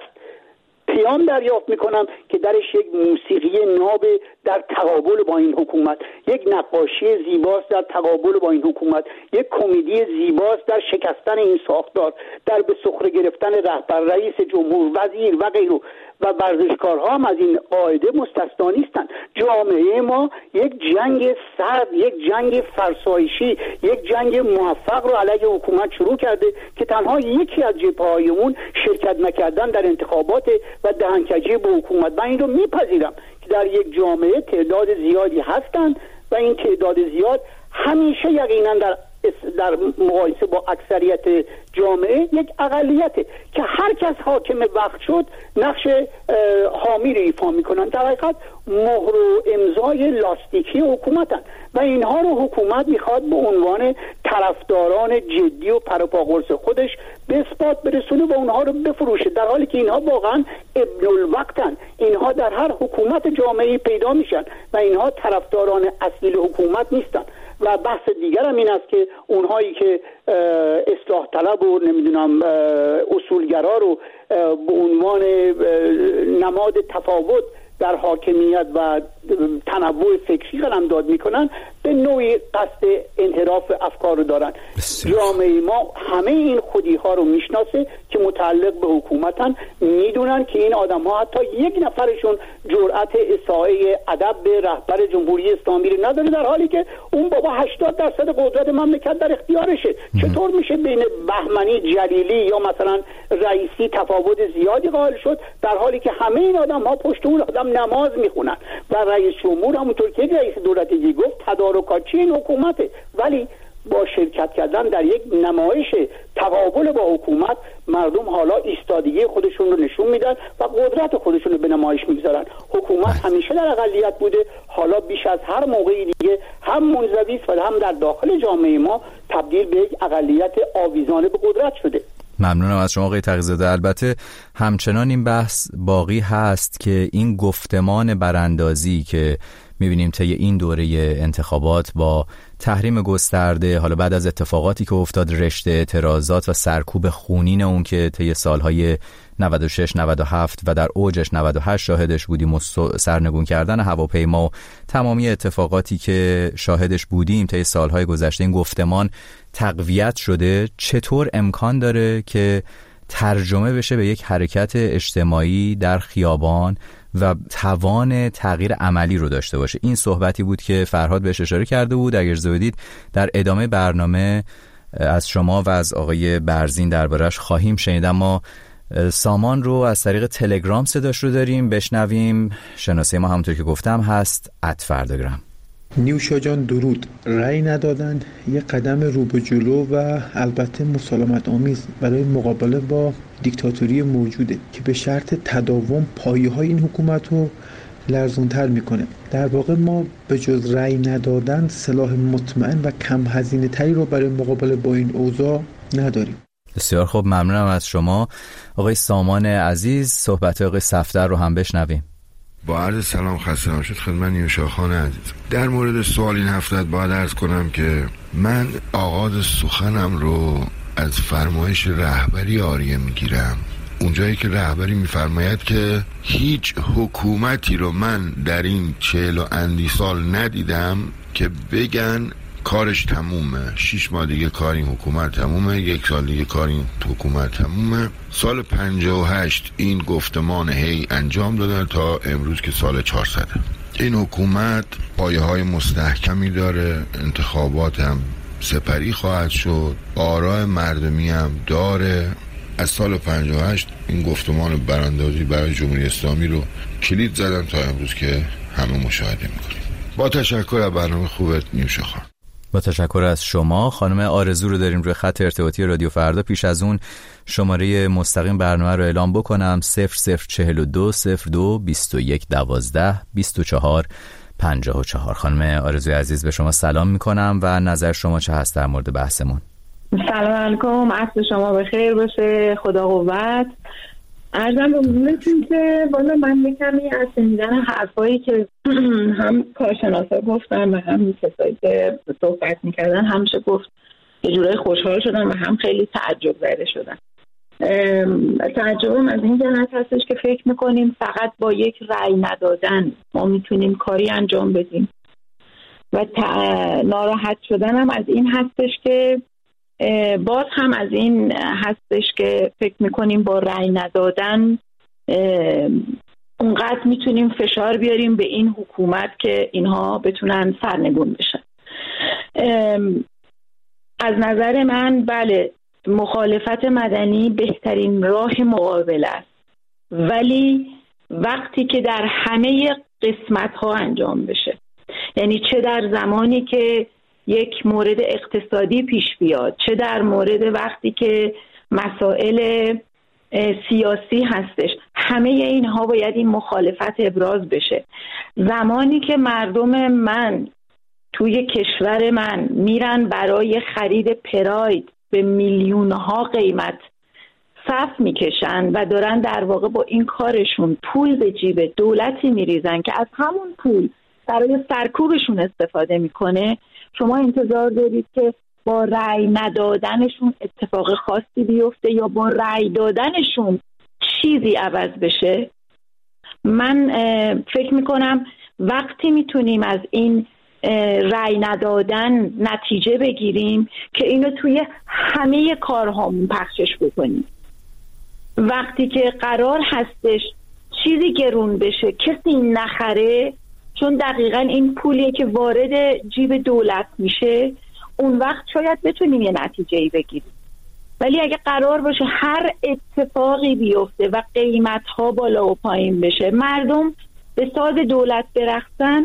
پیام دریافت میکنم که درش یک موسیقی ناب در تقابل با این حکومت، یک نقاشی زیباست در تقابل با این حکومت، یک کمدی زیباست در شکستن این ساختار، در به سخره گرفتن رهبر، رئیس جمهور، وزیر و غیره. و ورزشکارها هم از این قاعده مستثنا نیستند. جامعه ما یک جنگ سرد، یک جنگ فرسایشی، یک جنگ موفق رو علیه حکومت شروع کرده که تنها یکی از جبهه‌های اون شرکت نکردن در انتخابات و دهنکجی به حکومت. من این رو میپذیرم که در یک جامعه تعداد زیادی هستند و این تعداد زیاد همیشه یقینا در مقایسه با اکثریت جامعه یک اقلیته که هر کس حاکم وقت شد نقش حامی رو ایفا میکنن. در حقیقت مهر و امضای لاستیکی حکومتن و اینها رو حکومت میخواد به عنوان طرفداران جدی و پروپا قرص خودش به اثبات برسونه و اونها رو بفروشه، در حالی که اینها واقعا ابن الوقتن. اینها در هر حکومت جامعه‌ای پیدا میشن و اینها طرفداران اصیل حکومت نیستن. و بحث دیگر هم این است که اونهایی که اصلاح طلب و نمیدونم اصولگرا رو به عنوان نماد تفاوت در حاکمیت و تنوع فکری قلمداد میکنن به نوعی قصد انحراف افکار رو دارن. جامعه ما همه این خودی ها رو میشناسه که متعلق به حکومتن، میدونن که این آدم ها حتی یک نفرشون جرأت اساءه ادب به رهبر جمهوری اسلامی رو نداره، در حالی که اون بابا 80% قدرت مملکت در اختیارشه. چطور میشه بین بهمنی، جلیلی یا مثلا رئیسی تفاوت زیادی قائل شد در حالی که همه این آدم ها پشت اون آدم نماز میخونن و رئیس جمهور همونطور که رئیس دولتی گفت تدارکاتچی این حکومته، ولی با شرکت کردن در یک نمایش تقابل با حکومت مردم حالا ایستادگی خودشون رو نشون میدن و قدرت خودشون رو به نمایش میگذارن. حکومت همیشه در اقلیت بوده، حالا بیش از هر موقعی دیگه هم منزوی است و هم در داخل جامعه ما تبدیل به یک اقلیت آویزانه به قدرت شده. ممنونم از شما آقای تقی‌زاده. البته همچنان این بحث باقی هست که این گفتمان براندازی که می‌بینیم طی این دوره انتخابات با تحریم گسترده، حالا بعد از اتفاقاتی که افتاد، رشته اعتراضات و سرکوب خونین اون که طی سالهای 96 97 و در اوجش 98 شاهدش بودیم، سرنگون کردن هواپیما و تمامی اتفاقاتی که شاهدش بودیم طی سالهای گذشته، این گفتمان تقویت شده. چطور امکان داره که ترجمه بشه به یک حرکت اجتماعی در خیابان و توان تغییر عملی رو داشته باشه؟ این صحبتی بود که فرهاد بهش اشاره کرده بود. اگر اجازه بدید در ادامه برنامه از شما و از آقای برزین دربارش خواهیم شنید، اما سامان رو از طریق تلگرام صداش رو داریم، بشنویم. شناسه ما همونطور که گفتم هست @فرداگرام. نیوشا جان درود. رأی ندادن یک قدم رو به جلو و البته مسالمت آمیز برای مقابله با دیکتاتوری موجوده که به شرط تداوم پایه‌های این حکومت رو لرزونتر میکنه. در واقع ما به جز رأی ندادن سلاح مطمئن و کم هزینه تری رو برای مقابله با این اوضاع نداریم. بسیار خوب، ممنونم از شما. آقای سامان عزیز، صحبت آقای صفدر رو هم بشنویم. با عرض سلام، خسته نباشید خدمت نیوشا خان عزیز. در مورد سوال این هفته باید عرض کنم که من آغاز سخنم رو از فرمایش رهبری آریه میگیرم، اونجایی که رهبری میفرماید که هیچ حکومتی رو من در این 40 و اندی سال ندیدم که بگن کارش تمومه، 6 ماه دیگه کار این حکومت تمومه، 1 سال دیگه کار این حکومت تمومه. سال 58 این گفتمان هی انجام دادن تا امروز که سال 400. این حکومت پایه‌های مستحکمی داره، انتخابات هم سپری خواهد شد، آراء مردمی هم داره. از سال 58 این گفتمان براندازی برای جمهوری اسلامی رو کلید زدن تا امروز که همه مشاهده میکنیم. با تشکر از برنامه خوبت نیوشا خان. با تشکر از شما. خانم آرزو رو داریم روی خط ارتباطی رادیو فردا. پیش از اون شماره مستقیم برنامه رو اعلام بکنم: 0042 02 21 12 24 54. خانم آرزوی عزیز، به شما سلام میکنم و نظر شما چه هست در مورد بحثمون؟ سلام علیکم، عصر شما بخیر باشه، خدا قوت. عرضم به حضورتون که والا من یکمی از شنیدن حرفایی که هم کارشناسا گفتن و هم کسایی که صحبت میکردن همیشه گفت یه جورای خوشحال شدم و هم خیلی تعجب زده شدم. تعجبم از این جهت هستش که فکر میکنیم فقط با یک رأی ندادن ما میتونیم کاری انجام بدیم و ناراحت شدنم از این هستش که باز هم از این هستش که فکر میکنیم با رأی ندادن اونقدر میتونیم فشار بیاریم به این حکومت که اینها بتونن سرنگون بشن. از نظر من بله، مخالفت مدنی بهترین راه مقابله است، ولی وقتی که در همه قسمت‌ها انجام بشه، یعنی چه در زمانی که یک مورد اقتصادی پیش بیاد، چه در مورد وقتی که مسائل سیاسی هستش، همه اینها باید این مخالفت ابراز بشه. زمانی که مردم من توی کشور من میرن برای خرید پراید به میلیون‌ها قیمت صف میکشن و دارن در واقع با این کارشون پول به جیب دولتی میریزن که از همون پول برای سرکوبشون استفاده میکنه، شما انتظار دارید که با رأی ندادنشون اتفاق خاصی بیفته یا با رأی دادنشون چیزی عوض بشه؟ من فکر میکنم وقتی میتونیم از این رأی ندادن نتیجه بگیریم که اینو توی همه کارهامون پخشش بکنیم. وقتی که قرار هستش چیزی گرون بشه کسی نخره، چون دقیقاً این پولیه که وارد جیب دولت میشه، اون وقت شاید بتونیم یه نتیجه‌ای بگیریم. ولی اگه قرار باشه هر اتفاقی بیفته و قیمت‌ها بالا و پایین بشه، مردم به ساز دولت برقصن،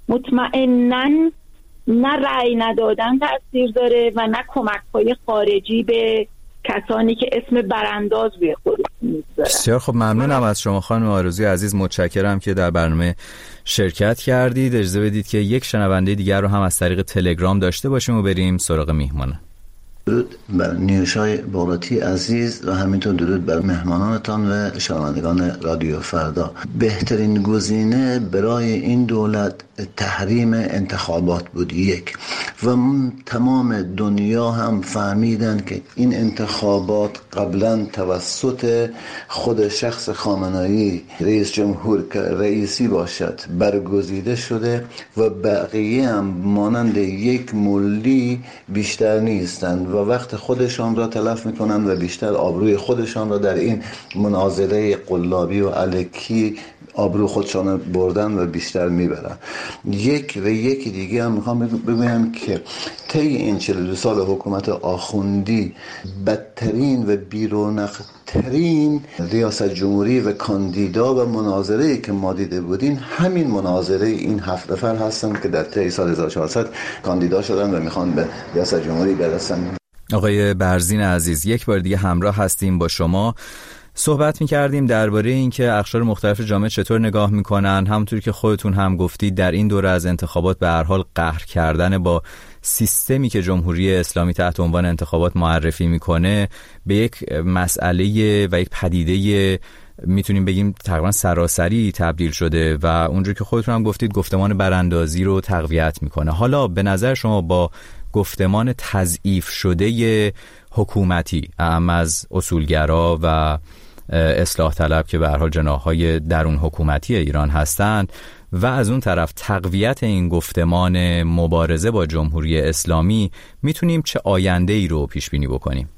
مطمئناً نه رأی ندادن تأثیر داره و نه کمک‌های خارجی به کسانی که اسم برانداز روی خودشون می‌ذارن. بسیار خب، ممنونم از شما خانم آرزوی عزیز، متشکرم که در برنامه شرکت کردید. اجازه بدید که یک شنونده دیگر رو هم از طریق تلگرام داشته باشیم و بریم سراغ میهمانه. درود بر نیوشای بغراتی عزیز و همینطور درود بر مهمانانتان و شنوندگان رادیو فردا. بهترین گزینه برای این دولت تحریم انتخابات بود، یک، و تمام دنیا هم فهمیدن که این انتخابات قبلا توسط خود شخص خامنه‌ای رئیس جمهور که رئیسی باشد برگزیده شده و بقیه هم مانند یک ملی بیشتر نیستند و وقت خودشان را تلف میکنند و بیشتر آبروی خودشان را در این مناظره قلابی و الکی آبرو خودشان بردن و بیشتر میبرن. یک و یکی دیگه هم میخوام بگویم که که طی این 42 سال حکومت آخوندی بدترین و بی‌رونق‌ترین ریاست جمهوری و کاندیدا و مناظره‌ای که ما دیده بودیم همین مناظره این 7 نفر هستن که در طی سال 1400 کاندیدا شدن و میخوان به ریاست جمهوری برسن. آقای برزین عزیز، یک بار دیگه همراه هستیم با شما. صحبت می‌کردیم درباره اینکه اقشار مختلف جامعه چطور نگاه می‌کنن. همونطوری که خودتون هم گفتید در این دوره از انتخابات به هر حال قهر کردن با سیستمی که جمهوری اسلامی تحت عنوان انتخابات معرفی می‌کنه به یک مسئله و یک پدیده میتونیم بگیم تقریبا سراسری تبدیل شده و اونجوری که خودتون هم گفتید گفتمان براندازی رو تقویت می‌کنه. حالا به نظر شما با گفتمان تضعیف شده حکومتی اعم از اصولگرا و اصلاح طلب که به هر حال جناح‌های درون حکومتی ایران هستند و از اون طرف تقویت این گفتمان مبارزه با جمهوری اسلامی، میتونیم چه آینده‌ای رو پیش بینی بکنیم؟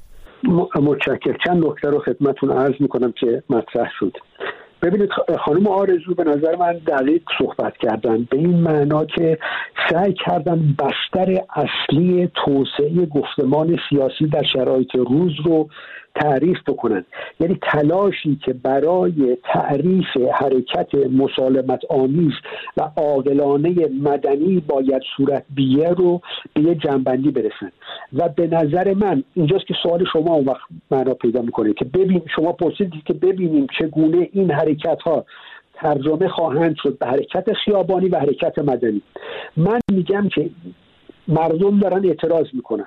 متشکرم. چند نکته رو خدمتتون عرض میکنم که مطرح شد. ببینید خانم آرزو به نظر من دقیق صحبت کردن، به این معنا که سعی کردن بستر اصلی توسعه گفتمان سیاسی در شرایط روز رو تعریف بکنن. یعنی تلاشی که برای تعریف حرکت مسالمت آمیز و عاقلانه مدنی باید صورت بگیره رو به یه جنبندی برسن. و به نظر من اینجاست که سوال شما اون وقت معنا پیدا میکنه که ببین، شما پرسیدید که ببینیم چگونه این حرکت ها ترجمه خواهند شد به حرکت خیابانی و حرکت مدنی. من میگم که مردم دارن اعتراض میکنن،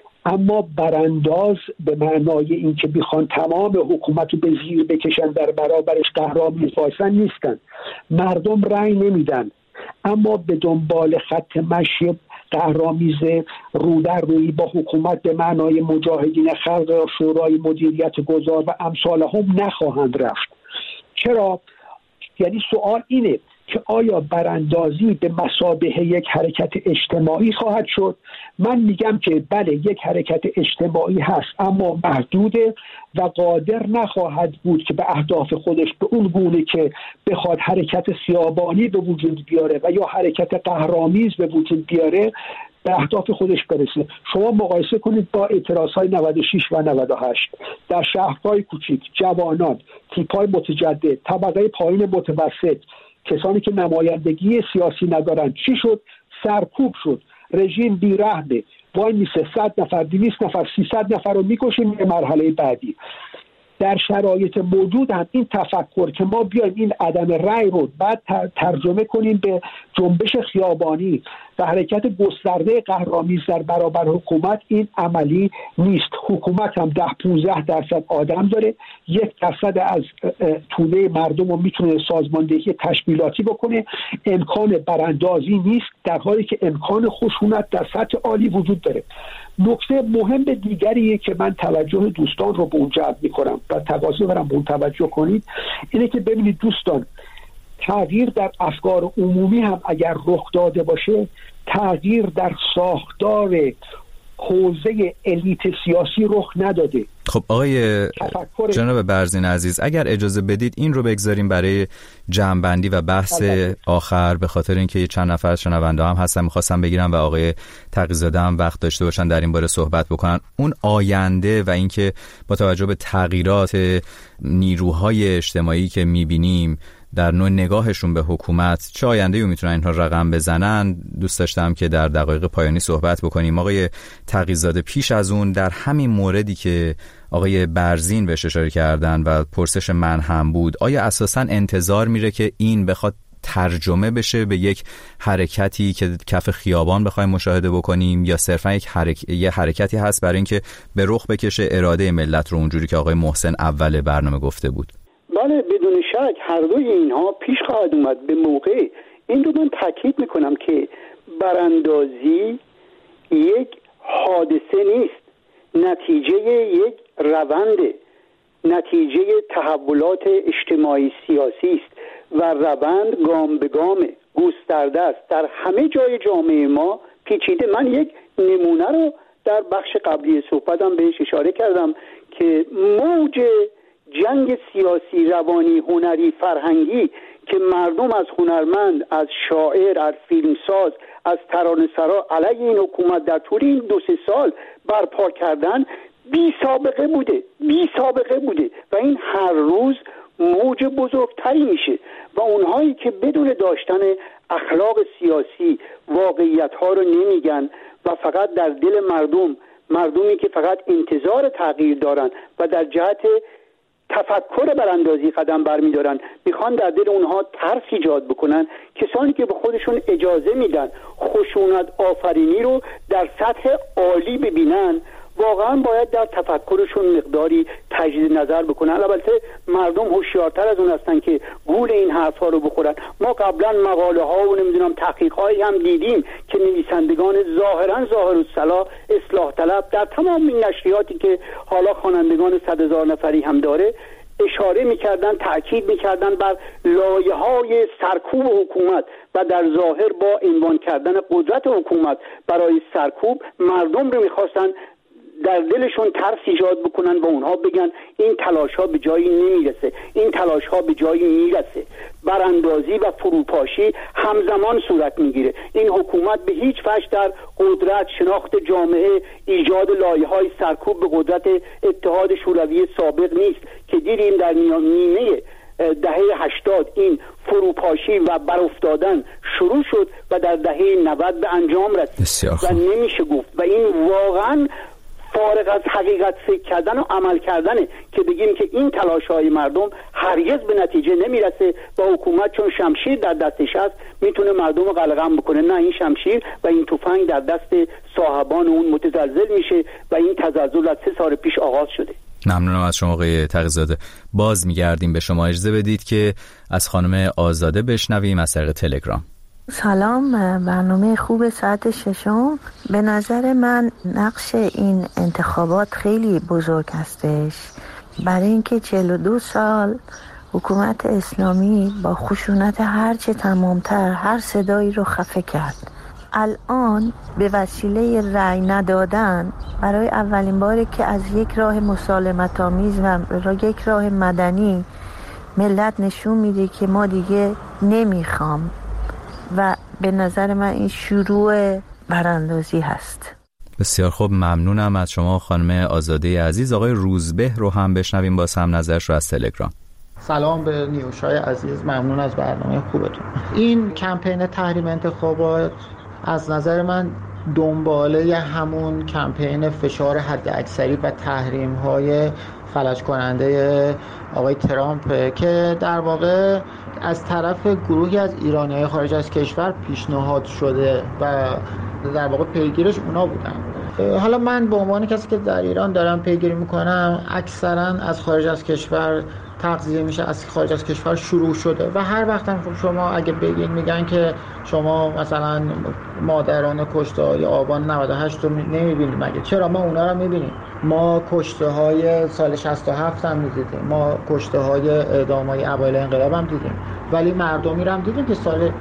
اما برانداز به معنای این که بخوان تمام حکومت رو به زیر بکشن در برابرش قهرآمیز وایسن نیستن. مردم رأی نمیدن، اما به دنبال خط مشی قهرآمیز رو در روی با حکومت به معنای مجاهدین خلق، شورای مدیریت گذار و امثال هم نخواهند رفت. چرا؟ یعنی سوال اینه که آیا براندازی به مثابه یک حرکت اجتماعی خواهد شد؟ من میگم که بله، یک حرکت اجتماعی هست، اما محدوده و قادر نخواهد بود که به اهداف خودش به اون گونه که بخواد حرکت خیابانی به وجود بیاره و یا حرکت قهرآمیز به وجود بیاره به اهداف خودش برسه. شما مقایسه کنید با اعتراضهای 96 و 98 در شهرهای کوچیک، جوانان، تیپ‌های متجدد، طبقه پایین متوسط، کسانی که نمایندگی سیاسی ندارن، چی شد؟ سرکوب شد. رژیم بی‌رحمه، وای میسه 100 نفر 200 نفر 300 نفر رو میکشه به مرحله بعدی. در شرایط موجود هم این تفکر که ما بیایم این عدم رأی رو بعد ترجمه کنیم به جنبش خیابانی و حرکت گسترده قهرآمیز در برابر حکومت، این عملی نیست. حکومت هم 10-15% آدم داره، 1% از توده مردم رو میتونه سازماندهی تشکیلاتی بکنه. امکان براندازی نیست، در حالی که امکان خشونت در سطح عالی وجود داره. نکته مهم دیگریه که من توجه دوستان رو به اون جلب میکنم و تقاضا دارم به اون توجه کنید، اینه که ببینید دوستان، تغییر در افکار عمومی هم اگر رخ داده باشه، تغییر در ساختار حوزه الیت سیاسی رخ نداده. خب آقای جناب برزین عزیز، اگر اجازه بدید این رو بگذاریم برای جمع‌بندی و بحث آخر، به خاطر اینکه چند نفر از شنونده هم هستن می‌خواستم بگیرم و آقای تقی‌زاده هم وقت داشته باشن در این باره صحبت بکنن. اون آینده و اینکه با توجه به تغییرات نیروهای اجتماعی که می‌بینیم در نوع نگاهشون به حکومت، چه آینده‌ای میتونن اینها رقم بزنن، دوست داشتم که در دقایق پایانی صحبت بکنیم. آقای تقی‌زاده، پیش از اون در همین موردی که آقای برزین بهش اشاره کردن و پرسش من هم بود، آیا اساساً انتظار میره که این بخواد ترجمه بشه به یک حرکتی که کف خیابان بخوایم مشاهده بکنیم، یا صرفاً یه حرکتی هست برای اینکه به رخ بکشه اراده ملت رو اونجوری که آقای محسن اول برنامه گفته بود؟ بله، بدون شک هر دوی اینها پیش خواهد اومد به موقع. این رو من تاکید میکنم که براندازی یک حادثه نیست، نتیجه یک رونده، نتیجه تحولات اجتماعی سیاسی است و روند گام به گام گسترده است، در همه جای جامعه ما پیچیده. من یک نمونه رو در بخش قبلی صحبتم بهش اشاره کردم که موج جنگ سیاسی، روانی، هنری، فرهنگی که مردم از هنرمند، از شاعر، از فیلمساز، از ترانه‌سرا علیه این حکومت در طول این 2-3 سال برپا کردن بی سابقه بوده و این هر روز موج بزرگتری میشه و اونهایی که بدون داشتن اخلاق سیاسی واقعیت ها رو نمیگن و فقط در دل مردمی که فقط انتظار تغییر دارن و در جهت تفکر براندازی قدم برمیدارن میخوان در دل اونها ترس ایجاد بکنن. کسانی که به خودشون اجازه میدن خشونت آفرینی رو در سطح عالی ببینن واقعا باید در تفکرشون مقداری تجدید نظر بکنن. البته مردم هوشیارتر از اون هستن که گول این حرفا رو بخورن. ما قبلا مقاله ها و نمیدونم تحقیقاتی هم دیدیم که نویسندگان ظاهرا ظاهر الصلاح اصلاح طلب در تمام این نشریاتی که حالا خوانندگان 100,000 نفری هم داره اشاره میکردن، تأکید میکردن بر لایه‌های سرکوب حکومت و در ظاهر با عنوان کردن قدرت حکومت برای سرکوب مردم رو میخواستن در دلشون ترس ایجاد بکنن و اونها بگن این تلاش ها به جایی نمیرسه، این تلاش ها به جایی میرسه. براندازی و فروپاشی همزمان صورت میگیره. این حکومت به هیچ وجه در قدرت، شناخت جامعه، ایجاد لایه‌های سرکوب به قدرت اتحاد شوروی سابق نیست که دیدیم در نیمه دهه 80 این فروپاشی و برافتادن شروع شد و در دهه 90 به انجام رسید و نمیشه گفت و این واقعا فارغ از حقیقت فکر کردن و عمل کردنه که بگیم که این تلاش‌های مردم هرگز به نتیجه نمیرسه و حکومت چون شمشیر در دستش هست میتونه مردم رو قلقم بکنه. نه، این شمشیر و این تفنگ در دست صاحبان اون متزلزل میشه و این تزلزل از 3 سال پیش آغاز شده. ممنونم از شما آقای تقی‌زاده. باز میگردیم به شما. اجازه بدید که از خانم آزاده بشنویم از طریق تلگرام. سلام، برنامه خوب ساعت 6. به نظر من نقش این انتخابات خیلی بزرگ هستش، برای اینکه 42 سال حکومت اسلامی با خشونت هرچه تمامتر هر صدایی رو خفه کرد. الان به وسیله رأی ندادن برای اولین باری که از یک راه مسالمت آمیز و یک راه مدنی ملت نشون میده که ما دیگه نمیخوام و به نظر من این شروع براندازی هست. بسیار خوب، ممنونم از شما خانم آزاده عزیز. آقای روزبه رو هم بشنویم باز هم نظرش رو از تلگرام. سلام به نیوشای عزیز، ممنون از برنامه خوبتون. این کمپین تحریم انتخابات از نظر من دنباله همون کمپین فشار حداکثری و تحریم‌های فلج کننده آقای ترامپ که در واقع از طرف گروهی از ایرانی‌های خارج از کشور پیشنهاد شده و در واقع پیگیرش اونا بودن. حالا من به عنوان کسی که در ایران دارم پیگیری میکنم، اکثرا از خارج از کشور تغذیه میشه، از خارج از کشور شروع شده و هر وقت هم شما اگه بگین میگن که شما مثلا مادران کشته های آبان 98 رو نمیبینید. مگه چرا؟ ما اونا رو میبینیم. ما کشته های سال 67 هم میدیدیم، ما کشته های اعدام های اوایل انقلاب هم دیدیم، ولی مردمی رو هم دیدیم که سال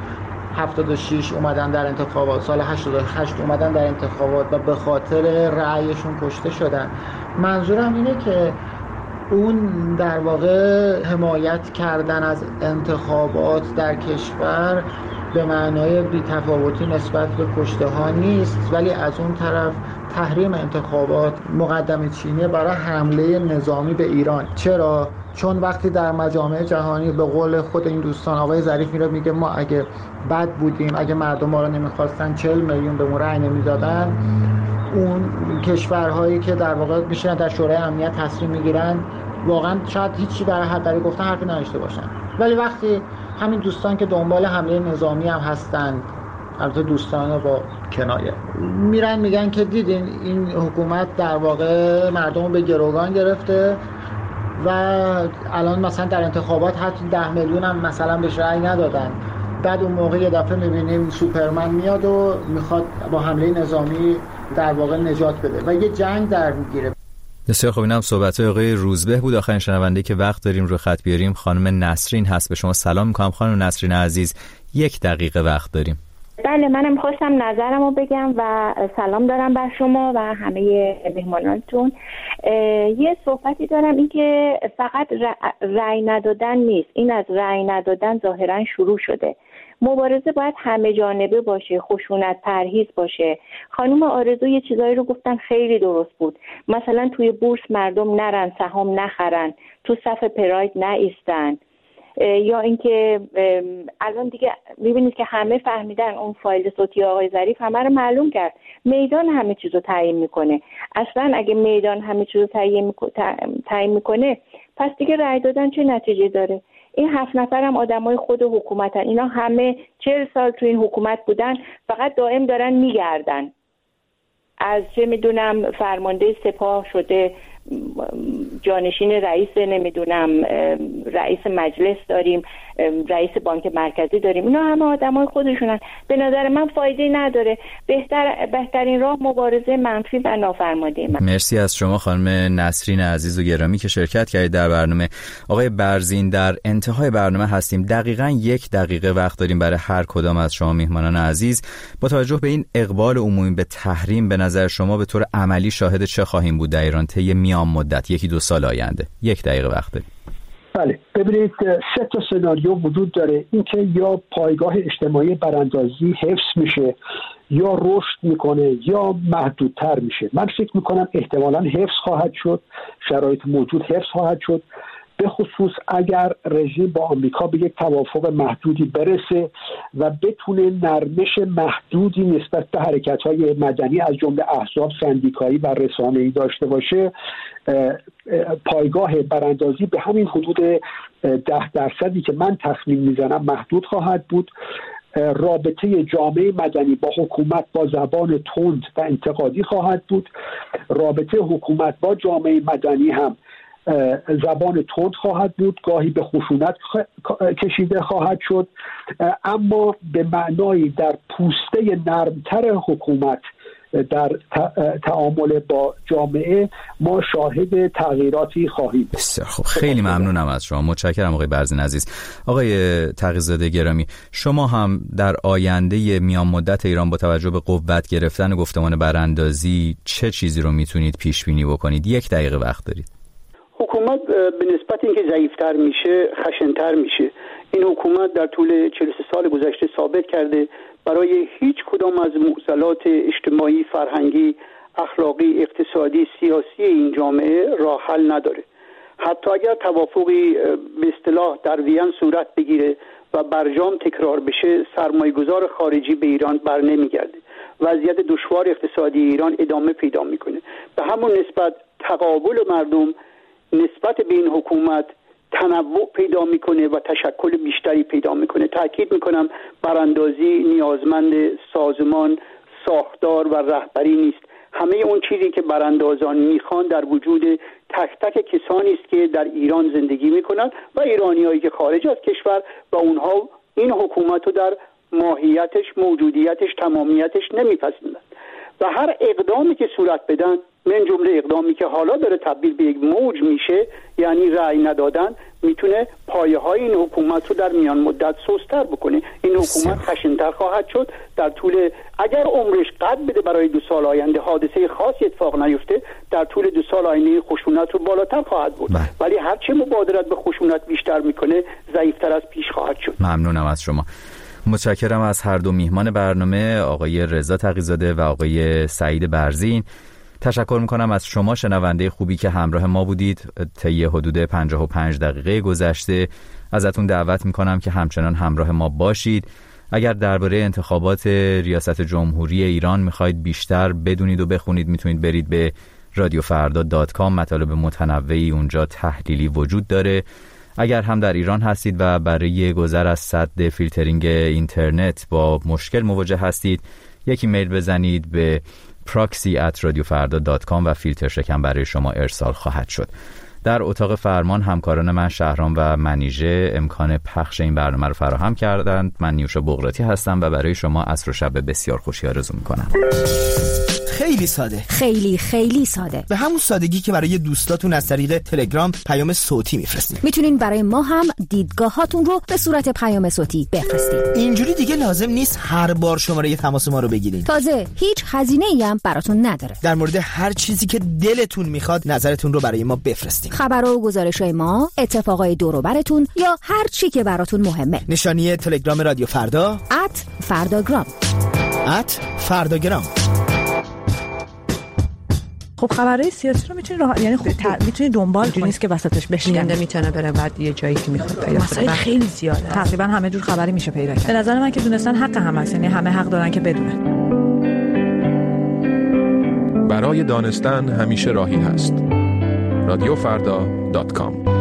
76 اومدن در انتخابات، سال 88 اومدن در انتخابات و به خاطر رأیشون کشته شدن. منظورم اینه که اون در واقع حمایت کردن از انتخابات در کشور به معنای بی‌تفاوتی نسبت به کشته ها نیست، ولی از اون طرف تحریم انتخابات مقدمه چینی برای حمله نظامی به ایران. چرا؟ چون وقتی در مجامع جهانی به قول خود این دوستان آقای ظریف میره میگه ما اگه بد بودیم، اگه مردم ما رو نمیخواستن 40 میلیون به ما رأی نمیدادن، اون کشورهایی که در واقع میشن در شورای امنیت تصمیم میگیرن واقعا شاید هیچی برای گفتن حرفی نداشته باشن. ولی وقتی همین دوستان که دنبال حمله نظامی هم هستن، البته دوستان با کنایه، میرن میگن که دیدین این حکومت در واقع مردم رو به گروگان گرفته و الان مثلا در انتخابات حتی 10 میلیون هم مثلا بهش رأی ندادن، بعد اون موقع یه دفعه میبینیم سوپرمن میاد و میخواد با حمله نظامی در واقع نجات بده و یه جنگ در میگیره. بسیار خوب، اینم صحبت‌های آقای روزبه بود. آخرین شنونده که وقت داریم رو خط بیاریم خانم نسرین هست. به شما سلام میکنم خانم نسرین عزیز، 1 دقیقه وقت داریم. بله، منم خواستم نظرمو بگم و سلام دارم بر شما و همه مهمانانتون. یه صحبتی دارم، این که فقط رأی ندادن نیست، این از رأی ندادن ظاهرا شروع شده مبارزه باید همه جانبه باشه، خشونت پرهیز باشه. خانم آرزو یه چیزایی رو گفتن خیلی درست بود، مثلا توی بورس مردم نرن سهام نخرن، تو صف پراید نایستن، یا اینکه الان دیگه میبینید که همه فهمیدن اون فایل صوتی آقای ظریف همه رو معلوم کرد، میدان همه چیز رو تعیین میکنه. اصلا اگه میدان همه چیز رو تعیین میکنه پس دیگه رأی دادن چه نتیجه داره؟ این 7 نفر هم آدمای خود حکومتن، اینا همه 40 سال تو این حکومت بودن، فقط دائم دارن میگردن. از چه میدونم فرمانده سپاه شده جانشین رئیس، نمیدونم رئیس مجلس داریم، رئیس بانک مرکزی داریم، اینا همه آدمای خودشونن. به نظر من فایده نداره. بهترین راه مبارزه منفی و نافرمانی من. مرسی از شما خانم نسرین عزیز و گرامی که شرکت کردید در برنامه. آقای برزین، در انتهای برنامه هستیم، دقیقاً 1 دقیقه وقت داریم برای هر کدام از شما میهمانان عزیز. با توجه به این اقبال عمومی به تحریم، به نظر شما به طور عملی شاهد چه خواهیم بود در ایران طی میان مدت 1-2 سال آینده؟ 1 دقیقه وقت داریم. بله، ببینید 3 تا سناریو وجود داره. اینکه یا پایگاه اجتماعی براندازی حفظ میشه، یا رشد میکنه، یا محدودتر میشه. من فکر میکنم احتمالاً حفظ خواهد شد، شرایط موجود حفظ خواهد شد، به خصوص اگر رژیم با آمریکا به یک توافق محدودی برسه و بتونه نرمش محدودی نسبت به حرکت‌های مدنی از جمله احزاب سندیکایی و رسانه‌ای داشته باشه. پایگاه براندازی به همین حدود 10% که من تخمین میزنم محدود خواهد بود. رابطه جامعه مدنی با حکومت با زبان تند و انتقادی خواهد بود. رابطه حکومت با جامعه مدنی هم زبان تند خواهد بود، گاهی به خشونت کشیده خواهد شد، اما به معنای در پوسته نرمتر حکومت در تعامل با جامعه ما شاهد تغییراتی خواهیم. بسیار خوب، خیلی ممنونم از شما، متشکرم آقای برزین عزیز. آقای تقی‌زاده گرامی، شما هم در آینده میان مدت ایران با توجه به قوت گرفتن گفتمان براندازی چه چیزی رو میتونید پیش بینی بکنید؟ 1 دقیقه وقت دارید. حکومت به نسبت اینکه ضعیفتر میشه خشنتر میشه. این حکومت در طول 43 سال گذشته ثابت کرده برای هیچ کدام از معضلات اجتماعی، فرهنگی، اخلاقی، اقتصادی، سیاسی این جامعه راه حل نداره. حتی اگر توافقی به اصطلاح در وین صورت بگیره و برجام تکرار بشه، سرمایه‌گذار خارجی به ایران بر نمیگرده. وضعیت دشوار اقتصادی ایران ادامه پیدا میکنه. به همون نسبت تقابل مردم نسبت به این حکومت تنوع پیدا میکنه و تشکل بیشتری پیدا میکنه. تاکید میکنم براندازی نیازمند سازمان، ساختار و رهبری نیست. همه اون چیزی که براندازان میخوان در وجود تک تک کسانی است که در ایران زندگی میکنند و ایرانیایی که خارج از کشور و اونها این حکومت رو در ماهیتش، موجودیتش، تمامیتش نمیپسندند و هر اقدامی که صورت بدن، من جمله اقدامی که حالا داره تبدیل به یک موج میشه، یعنی رأی ندادن، میتونه پایه های این حکومت رو در میان مدت سست‌تر بکنه. این حکومت خشن‌تر خواهد شد در طول، اگر عمرش قد بده برای 2 سال آینده حادثه خاصی اتفاق نیفته، در طول 2 سال آینده خشونت رو بالاتر خواهد بود. ولی هرچه مبادرت به خشونت بیشتر میکنه، ضعیف‌تر از پیش خواهد شد. ممنونم از شما. متشکرم از هر دو میهمان برنامه، آقای رضا تقی‌زاده و آقای سعید برزین. تشکر میکنم از شما شنونده خوبی که همراه ما بودید طی حدود 55 دقیقه گذشته. ازتون دعوت میکنم که همچنان همراه ما باشید. اگر درباره انتخابات ریاست جمهوری ایران میخواید بیشتر بدونید و بخونید، میتونید برید به radiofarda.com. مطالب متنوعی اونجا تحلیلی وجود داره. اگر هم در ایران هستید و برای گذر از سد فیلترینگ اینترنت با مشکل مواجه هستید، یک ایمیل بزنید به proxy@radiofarda.com و فیلتر شکن برای شما ارسال خواهد شد. در اتاق فرمان همکاران من شهرام و منیژه امکان پخش این برنامه رو فراهم کردند. من نیوشا بغراتی هستم و برای شما عصر و شب بسیار خوشی آرزو میکنم. خیلی ساده. خیلی خیلی ساده. به همون سادگی که برای دوستاتون از طریق تلگرام پیام صوتی میفرستید. میتونین برای ما هم دیدگاهاتون رو به صورت پیام صوتی بفرستید. اینجوری دیگه لازم نیست هر بار شماره تماس ما رو بگیرید. تازه هیچ هزینه‌ای هم براتون نداره. در مورد هر چیزی که دلتون میخواد نظرتون رو برای ما بفرستید. خبرها و گزارش‌های ما، اتفاقای دور و براتون یا هر چی که براتون مهمه. نشانی تلگرام رادیو فردا @فرداگرام. @فرداگرام. خب خبرهای سیاسی رو میتونی یعنی میتونی دنبال کنی، نیست که وسطش بشکنه، میتونه بره بعد یه جایی که میخواد پیدا کنه. مسائل خیلی زیاده، تقریبا همه جور خبری میشه پیدا کرد. به نظر من که دونستن حق همه است، یعنی همه حق دارن که بدونن. برای دانستن همیشه راهی هست. رادیوفردا.com